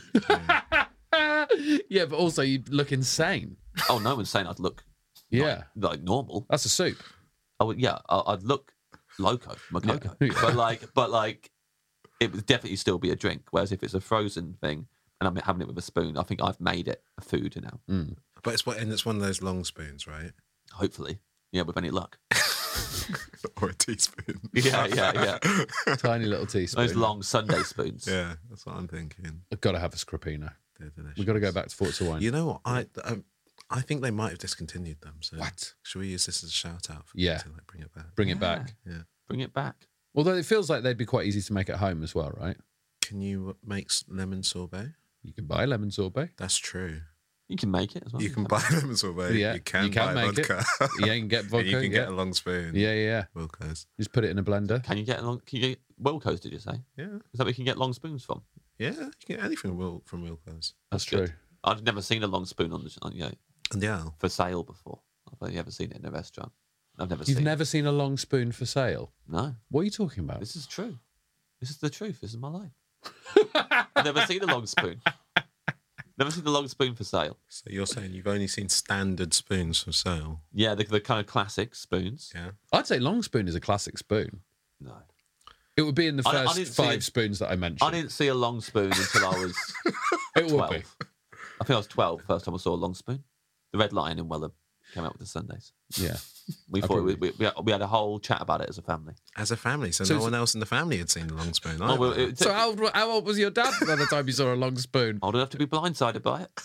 Yeah, but also you look insane. Oh, no one's saying I'd look Yeah. like normal. That's a soup. I would, yeah, I- I'd look loco, Mococo. Yeah. But like, but like, it would definitely still be a drink. Whereas if it's a frozen thing and I'm having it with a spoon, I think I've made it a food now. Mm. But it's what and it's one of those long spoons, right? Hopefully, yeah, with any luck. Or a teaspoon. Yeah, yeah, yeah. Tiny little teaspoon. Those long Sunday spoons. Yeah, that's what I'm thinking. I've got to have a Scrapino. They're delicious. We've got to go back to Forza Wine. You know what? I um, I think they might have discontinued them. So What? Should we use this as a shout out? For Yeah. them to like bring it back. Bring it back. Yeah. Bring it back. Although it feels like they'd be quite easy to make at home as well, right? Can you make s- lemon sorbet? You can buy lemon sorbet. That's true. You can make it as well. You can buy lemon sorbet. Yeah, you can, you can buy make it. vodka. Yeah, you can get vodka. And you can yeah. get a long spoon. Yeah, yeah, yeah. Wilco's. Just put it in a blender. Can you get long? Can you get Wilco's? Did you say? Yeah. Is that where you can get long spoons from? Yeah, you can get anything Wil- from Wilco's. That's good. true. I've never seen a long spoon on the on, you know, And yeah. for sale before. I've only ever seen it in a restaurant. I've never You've seen never seen a long spoon for sale? it. No. What are you talking about? This is true. This is the truth. This is my life. I've never seen a long spoon. Never seen a long spoon for sale. So you're saying you've only seen standard spoons for sale? Yeah, the, the kind of classic spoons. Yeah. I'd say long spoon is a classic spoon. No. It would be in the I- I first didn't see five it. spoons that I mentioned. I didn't see a long spoon until I was it would twelve. be. I think I was twelve first time I saw a long spoon. The Red Lion in Welham came out with the Sundays. Yeah. We I thought we, probably- we, we, had, we had a whole chat about it as a family. As a family, so, So no it's- one else in the family had seen the long spoon. Oh, well, either. it, So how, old- how old was your dad by the time you saw a long spoon? old enough to be blindsided by it.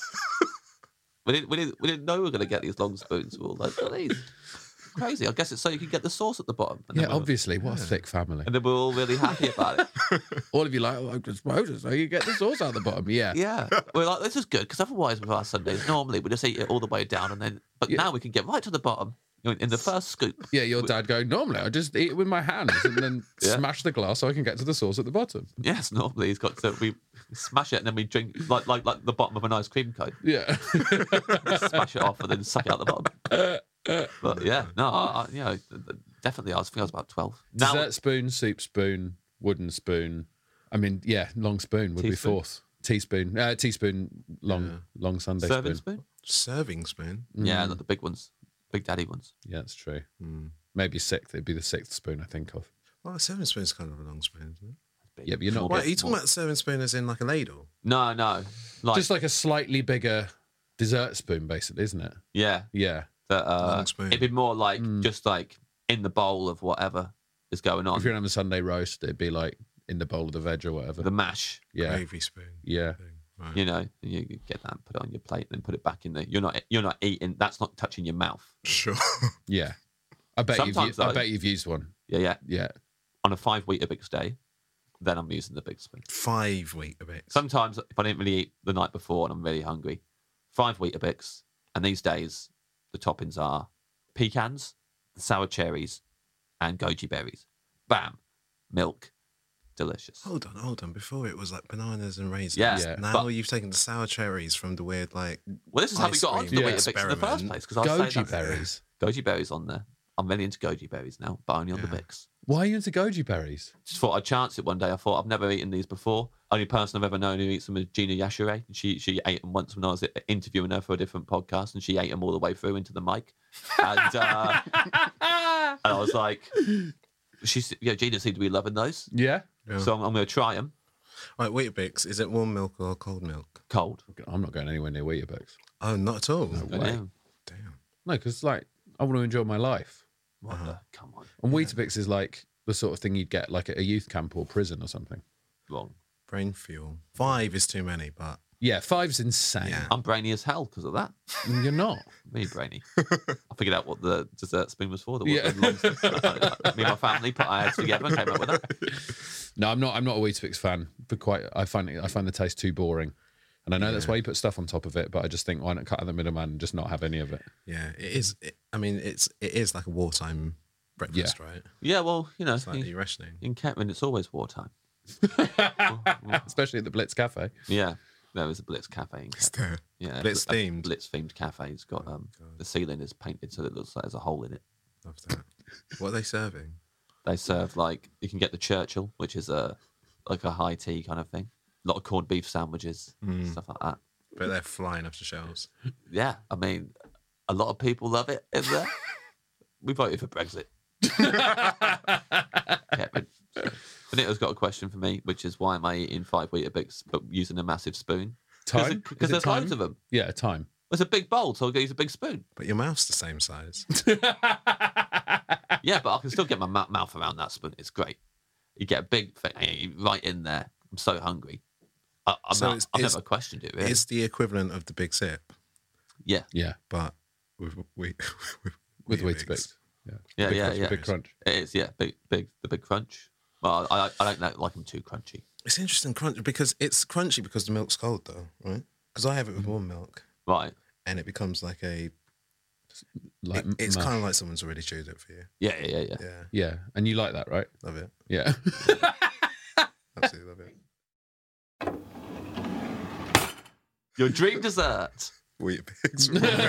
we didn't we didn't we didn't know we were going to get these long spoons. We were all like, what are these? Crazy. I guess it's so you can get the sauce at the bottom. And Yeah, then we were- obviously. What a thick family. And then we're all really happy about it. All of you like, oh, I suppose it's so you get the sauce out the bottom. Yeah. Yeah, we're like, this is good because otherwise with our Sundays, normally we just eat it all the way down, and then but now we can get right to the bottom you know, in the first scoop. Yeah, your dad going, normally I just eat it with my hands and then Yeah. smash the glass so I can get to the sauce at the bottom. Yes, normally he's got to we smash it and then we drink like like like the bottom of an ice cream cone, Yeah. smash it off and then suck it out the bottom. But yeah, no, I, I, you know, definitely I was I think I was about twelve. Now Dessert spoon, soup spoon, wooden spoon. I mean, yeah, long spoon would be Teaspoon. fourth. Teaspoon. Uh, teaspoon, long, long Sunday serving spoon. spoon. Serving spoon. Yeah, not the big ones, big daddy ones. Yeah, that's true. Hmm. Maybe sixth. It'd be the sixth spoon I think of. Well, a serving spoon is kind of a long spoon, isn't it? Big. Yeah, but you're not- Small Wait, bit are you talking more. about serving spoon as in like a ladle? No, no, like Just like a slightly bigger dessert spoon, basically, isn't it? yeah, Yeah. that uh, Long spoon. it'd be more like Mm. just like in the bowl of whatever is going on. If you're having a Sunday roast, it'd be like in the bowl of the veg or whatever. The mash, yeah. Gravy spoon. Yeah. Thing. Right. you know, and you get that and put it on your plate, and then put it back in there. You're not you're not eating. That's not touching your mouth. Sure. Yeah. I bet you've Sometimes, u- I though- bet you've used one. Yeah, yeah. Yeah. On a five Weetabix day, then I'm using the big spoon. Five Weetabix. Sometimes if I didn't really eat the night before and I'm really hungry, five Weetabix, and these days the toppings are pecans, sour cherries, and goji berries. Bam, milk, delicious. Hold on, hold on. Before it was like bananas and raisins. Yeah, Yeah. Now but- you've taken the sour cherries from the weird like. Well, this is how we ice got onto cream the Weetabix in the first experiment. place because I was saying Goji that- berries. Goji berries on there. I'm really into goji berries now, but only on the Yeah. Bix. Why are you into goji berries? Just thought I'd chance it one day. I thought I've never eaten these before. Only person I've ever known who eats them is Gina Yashure. She she ate them once when I was interviewing her for a different podcast, and she ate them all the way through into the mic. And, uh, and I was like, she's yeah, Gina seemed to be loving those, Yeah. Yeah. so I'm, I'm going to try them Right, Weetabix. Is it warm milk or cold milk? cold. I'm not going anywhere near Weetabix. Oh, not at all. way. Yeah. Damn. No, because like I want to enjoy my life. What Uh-huh. the? Come on, And Weetabix is like the sort of thing you'd get like at a youth camp or prison or something. wrong. Brain fuel. Five is too many, but Yeah, five's insane. Yeah. I'm brainy as hell because of that. You're not. Me brainy. I figured out what the dessert spoon was for. The Yeah. the long spoon. Me and my family put our heads together and came up with that. No, I'm not. I'm not a Weetabix fan. But quite, I find it. I find the taste too boring. And I know that's why you put stuff on top of it. But I just think why not cut out the middleman and just not have any of it? yeah, it is. It, I mean, it's it is like a wartime breakfast, right? Yeah, well, you know, Slightly in, rationing. in Kentman, it's always wartime. Especially at the Blitz Cafe. Yeah, there is a Blitz cafe. In It's Kentman. there. Yeah, Blitz a themed. Blitz themed cafe. It's got um, God. the ceiling is painted so it looks like there's a hole in it. Love that. What are they serving? They serve like you can get the Churchill, which is a like a high tea kind of thing. A lot of corned beef sandwiches, Mm. stuff like that. But they're flying off the shelves. Yeah, I mean, a lot of people love it in there. We voted for Brexit. Kevin. Benito's got a question for me, which is why am I eating five Weetabix but using a massive spoon? Time? Because Is it there's time? loads of them. Yeah, time. It's a big bowl, so I'll use a big spoon. But your mouth's the same size. Yeah, but I can still get my mou- mouth around that spoon. It's great. You get a big thing eh, right in there. I'm so hungry. I, I'm So not, it's- I've it's- never questioned it, really. It's the equivalent of the big sip, Yeah, Yeah, but with we with Weetabix. Yeah, Yeah, big yeah, crunch, yeah. Big crunch. it is. Yeah, big, big, the big crunch. Well, I, I don't like, like them too crunchy. It's interesting, crunchy, because it's crunchy because the milk's cold, though, right? Because I have it with warm milk, Right. and it becomes like a. Like it- it's mush. kind of like someone's already chewed it for you. Yeah, yeah, yeah, yeah. Yeah, Yeah, and you like that, right? love it. Yeah. Absolutely love it. Your dream dessert. Wheat pigs.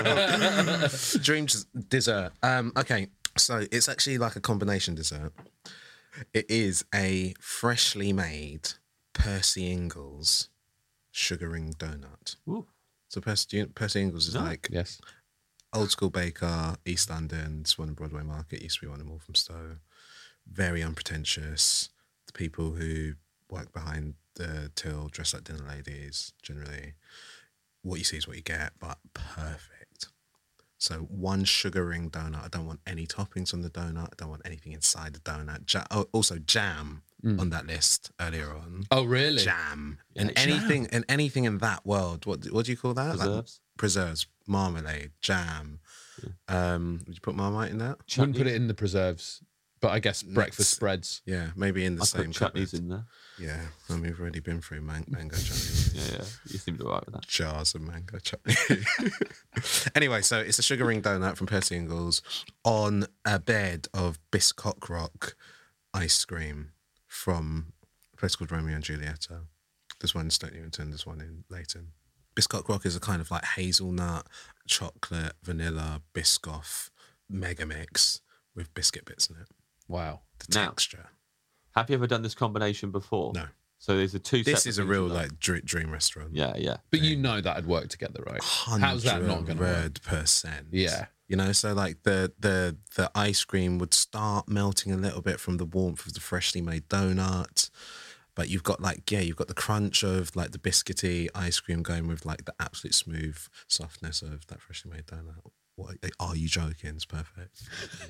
Dream des- dessert. Um, okay, so it's actually like a combination dessert. It is a freshly made Percy Ingles sugaring donut. Ooh. So Percy, Percy Ingles is No. like Yes. old school baker, East London, Swan and Broadway Market, used to be one in Walthamstow. Very unpretentious. The people who work behind the till dress like dinner ladies, generally. What you see is what you get, but perfect. So one sugaring donut. I don't want any toppings on the donut. I don't want anything inside the donut. Ja- oh, also jam on that list earlier on. Oh, really? Jam and anything and anything in that world. What what do you call that? Like Preserves. preserves, marmalade, jam. Um, would you put Marmite in that? Wouldn't put it in the preserves, but I guess breakfast Next. spreads. Yeah, maybe in the I same put cupboard. chutneys in there. Yeah, I mean, we've already been through man- mango chutney. Yeah, yeah. You seemed all right with that. Jars of mango chutney. Anyway, so it's a sugaring donut from Percy Ingles on a bed of Biscock Rock ice cream from a place called Romeo and Julieta. There's one in Stoke Newington, there's one in Leighton. Biscock Rock is a kind of like hazelnut, chocolate, vanilla, Biscoff mega mix with biscuit bits in it. Wow. The Now- texture. Have you ever done this combination before? No. So there's a two. This separate is a things real with that. like dr- dream restaurant. Yeah, yeah. But you know that'd work together, right? How's that not going to work? Hundred percent. Yeah. You know, so like the the the ice cream would start melting a little bit from the warmth of the freshly made donut, but you've got like yeah, you've got the crunch of like the biscuity ice cream going with like the absolute smooth softness of that freshly made donut. What are you joking? It's perfect.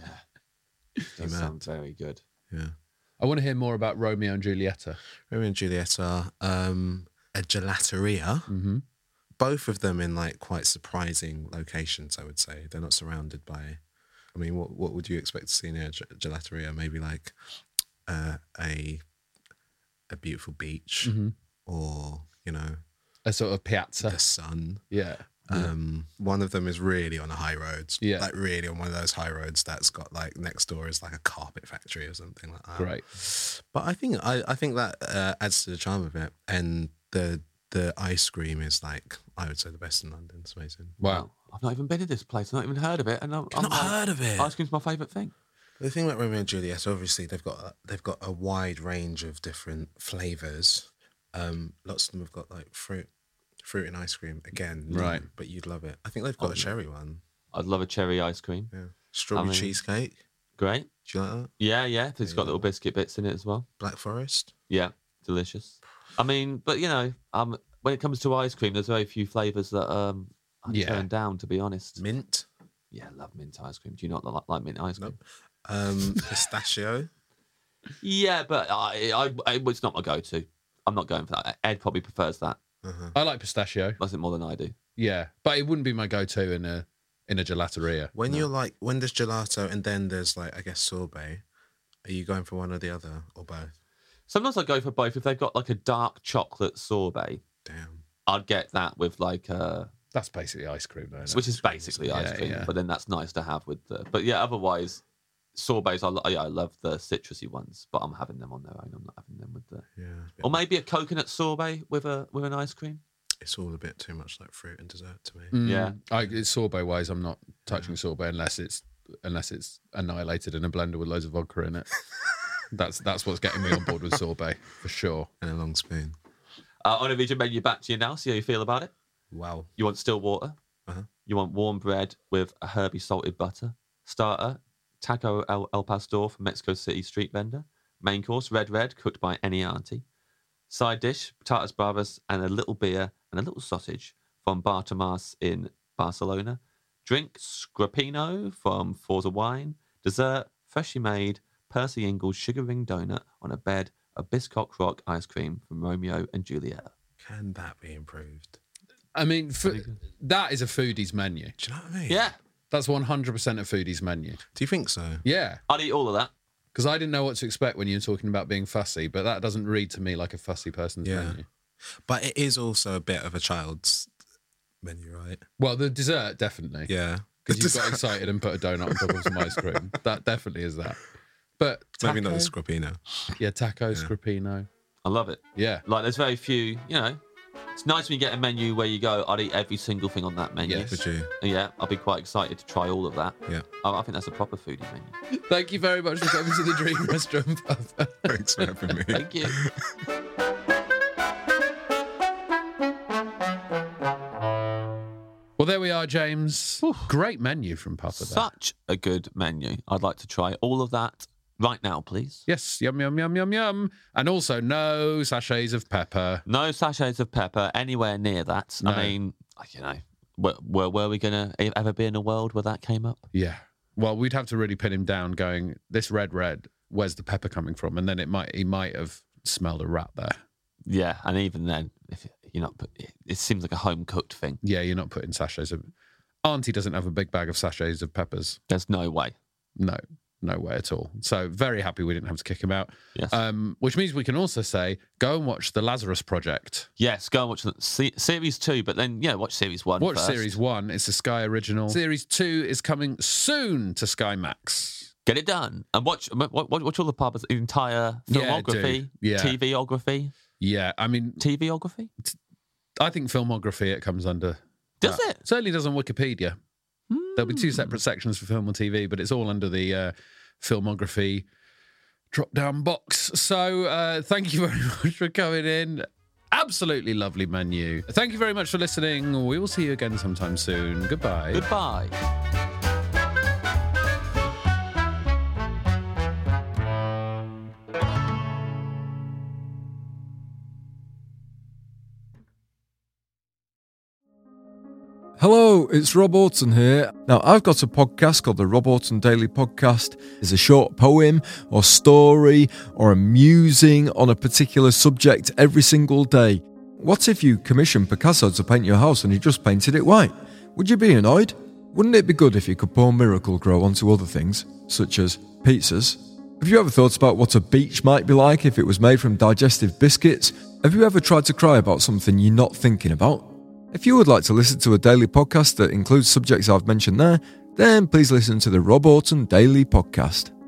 That sounds very good. Yeah. I want to hear more about Romeo and Julieta. Romeo and Julieta, um, a gelateria. Mm-hmm. Both of them in like quite surprising locations, I would say. They're not surrounded by. I mean, what what would you expect to see in a ge- gelateria? Maybe like uh, a a beautiful beach, Mm-hmm. or you know, A sort of piazza. the sun. Yeah. Um, one of them is really on a high road, Yeah. like really on one of those high roads that's got like next door is like a carpet factory or something like that. Great. But I think I, I think that uh, adds to the charm of it, and the the ice cream is like I would say the best in London. It's amazing. Wow. I've not even been to this place. I've not even heard of it. And I'm, I'm not like, heard of it? Ice cream's my favourite thing. The thing about Romeo and Juliet, obviously they've got a, they've got a wide range of different flavors. Um, lots of them have got like fruit, fruit and ice cream again. Right. But you'd love it. I think they've got Oh, a cherry one. I'd love a cherry ice cream. Yeah, strawberry I mean- cheesecake. Great. Do you like that? Yeah, yeah. If it's There got you little go. biscuit bits in it as well. Black Forest. Yeah, delicious. I mean, but you know, um, when it comes to ice cream, there's very few flavours that um I Yeah. turn down. To be honest. Mint. Yeah, I love mint ice cream. Do you not like, like mint ice cream? Um, pistachio. Yeah, but I, I, I, it's not my go-to. I'm not going for that. Ed probably prefers that. Uh-huh. I like pistachio. Loves it more than I do. Yeah. But it wouldn't be my go-to in a in a gelateria. When you're like, when there's gelato and then there's like, I guess sorbet, are you going for one or the other or both? Sometimes I go for both. If they've got like a dark chocolate sorbet, Damn. I'd get that with like a, That's basically ice cream, though. isn't it? which is basically ice Yeah, cream. yeah. But then that's nice to have with the. But yeah, otherwise, sorbets. I, lo- yeah, I love the citrusy ones, but I'm having them on their own. I'm not having them with the. Yeah. Or maybe a coconut sorbet with a with an ice cream. It's all a bit too much like fruit and dessert to me. Mm, Yeah. I, it's sorbet wise, I'm not touching sorbet unless it's unless it's annihilated in a blender with loads of vodka in it. that's that's what's getting me on board with sorbet for sure. And a long spoon. Uh, on a region menu, back to you now. See how you feel about it. Wow. You want still water. Uh-huh. You want warm bread with a herby salted butter. Starter, taco el, el pastor from Mexico City street vendor. Main course, red red, cooked by any auntie. Side dish, patatas bravas and a little beer and a little sausage from Bar Tomas in Barcelona. Drink, scrapino from Forza Wine. Dessert, freshly made Percy Ingles sugar ring donut on a bed of Biscock Rock ice cream from Romeo and Juliet. Can that be improved? I mean, f- that is a foodie's menu. Do you know what I mean? Yeah, That's one hundred percent a foodie's menu. Do you think so? Yeah. I'd eat all of that. Because I didn't know what to expect when you were talking about being fussy, but that doesn't read to me like a fussy person's Yeah. menu. But it is also a bit of a child's menu, right? Well, the dessert, definitely. Yeah. Because you got excited and put a donut on top of some ice cream. That definitely is that. But taco, Maybe not the scrappino. Yeah, taco, scrappino. I love it. Yeah. Like, there's very few, you know, it's nice when you get a menu where you go, I'd eat every single thing on that menu. Yes. Would you? Yeah, I'll be quite excited to try all of that. Yeah. I, I think that's a proper foodie menu. Thank you very much for coming to the Dream Restaurant. Papa. Thanks for having me. Thank you. Well, there we are, James. Great menu from Papa there. Such a good menu. I'd like to try all of that right now, please. Yes, yum, yum, yum, yum, yum. And also no sachets of pepper. No sachets of pepper anywhere near that. No. I mean, you know, were, were, were we going to ever be in a world where that came up? Yeah. Well, we'd have to really pin him down going, this red, red, where's the pepper coming from? And then it might he might have smelled a rat there. Yeah, and even then, if you're not, put, it, it seems like a home cooked thing. Yeah, you're not putting sachets of... Auntie doesn't have a big bag of sachets of peppers. There's no way. No, no way at all. So very happy we didn't have to kick him out. Yes. Um, which means we can also say, go and watch The Lazarus Project. Yes, go and watch the, se- series two, but then, yeah, watch series one Watch first. series one. It's a Sky original. Series two is coming soon to Sky Max. Get it done. And watch watch, watch all the pubs, the entire Yeah, filmography, do. Yeah. TVography. Yeah, I mean, TVography? I think filmography, it comes under... Does that. it? Certainly does on Wikipedia. There'll be two Hmm. separate sections for film and T V, but it's all under the uh, filmography drop-down box. So uh, thank you very much for coming in. Absolutely lovely menu. Thank you very much for listening. We will see you again sometime soon. Goodbye. Goodbye. Hello, it's Rob Orton here. Now, I've got a podcast called the Rob Orton Daily Podcast. It's a short poem or story or a musing on a particular subject every single day. What if you commissioned Picasso to paint your house and he just painted it white? Would you be annoyed? Wouldn't it be good if you could pour Miracle Grow onto other things, such as pizzas? Have you ever thought about what a beach might be like if it was made from digestive biscuits? Have you ever tried to cry about something you're not thinking about? If you would like to listen to a daily podcast that includes subjects I've mentioned there, then please listen to the Rob Orton Daily Podcast.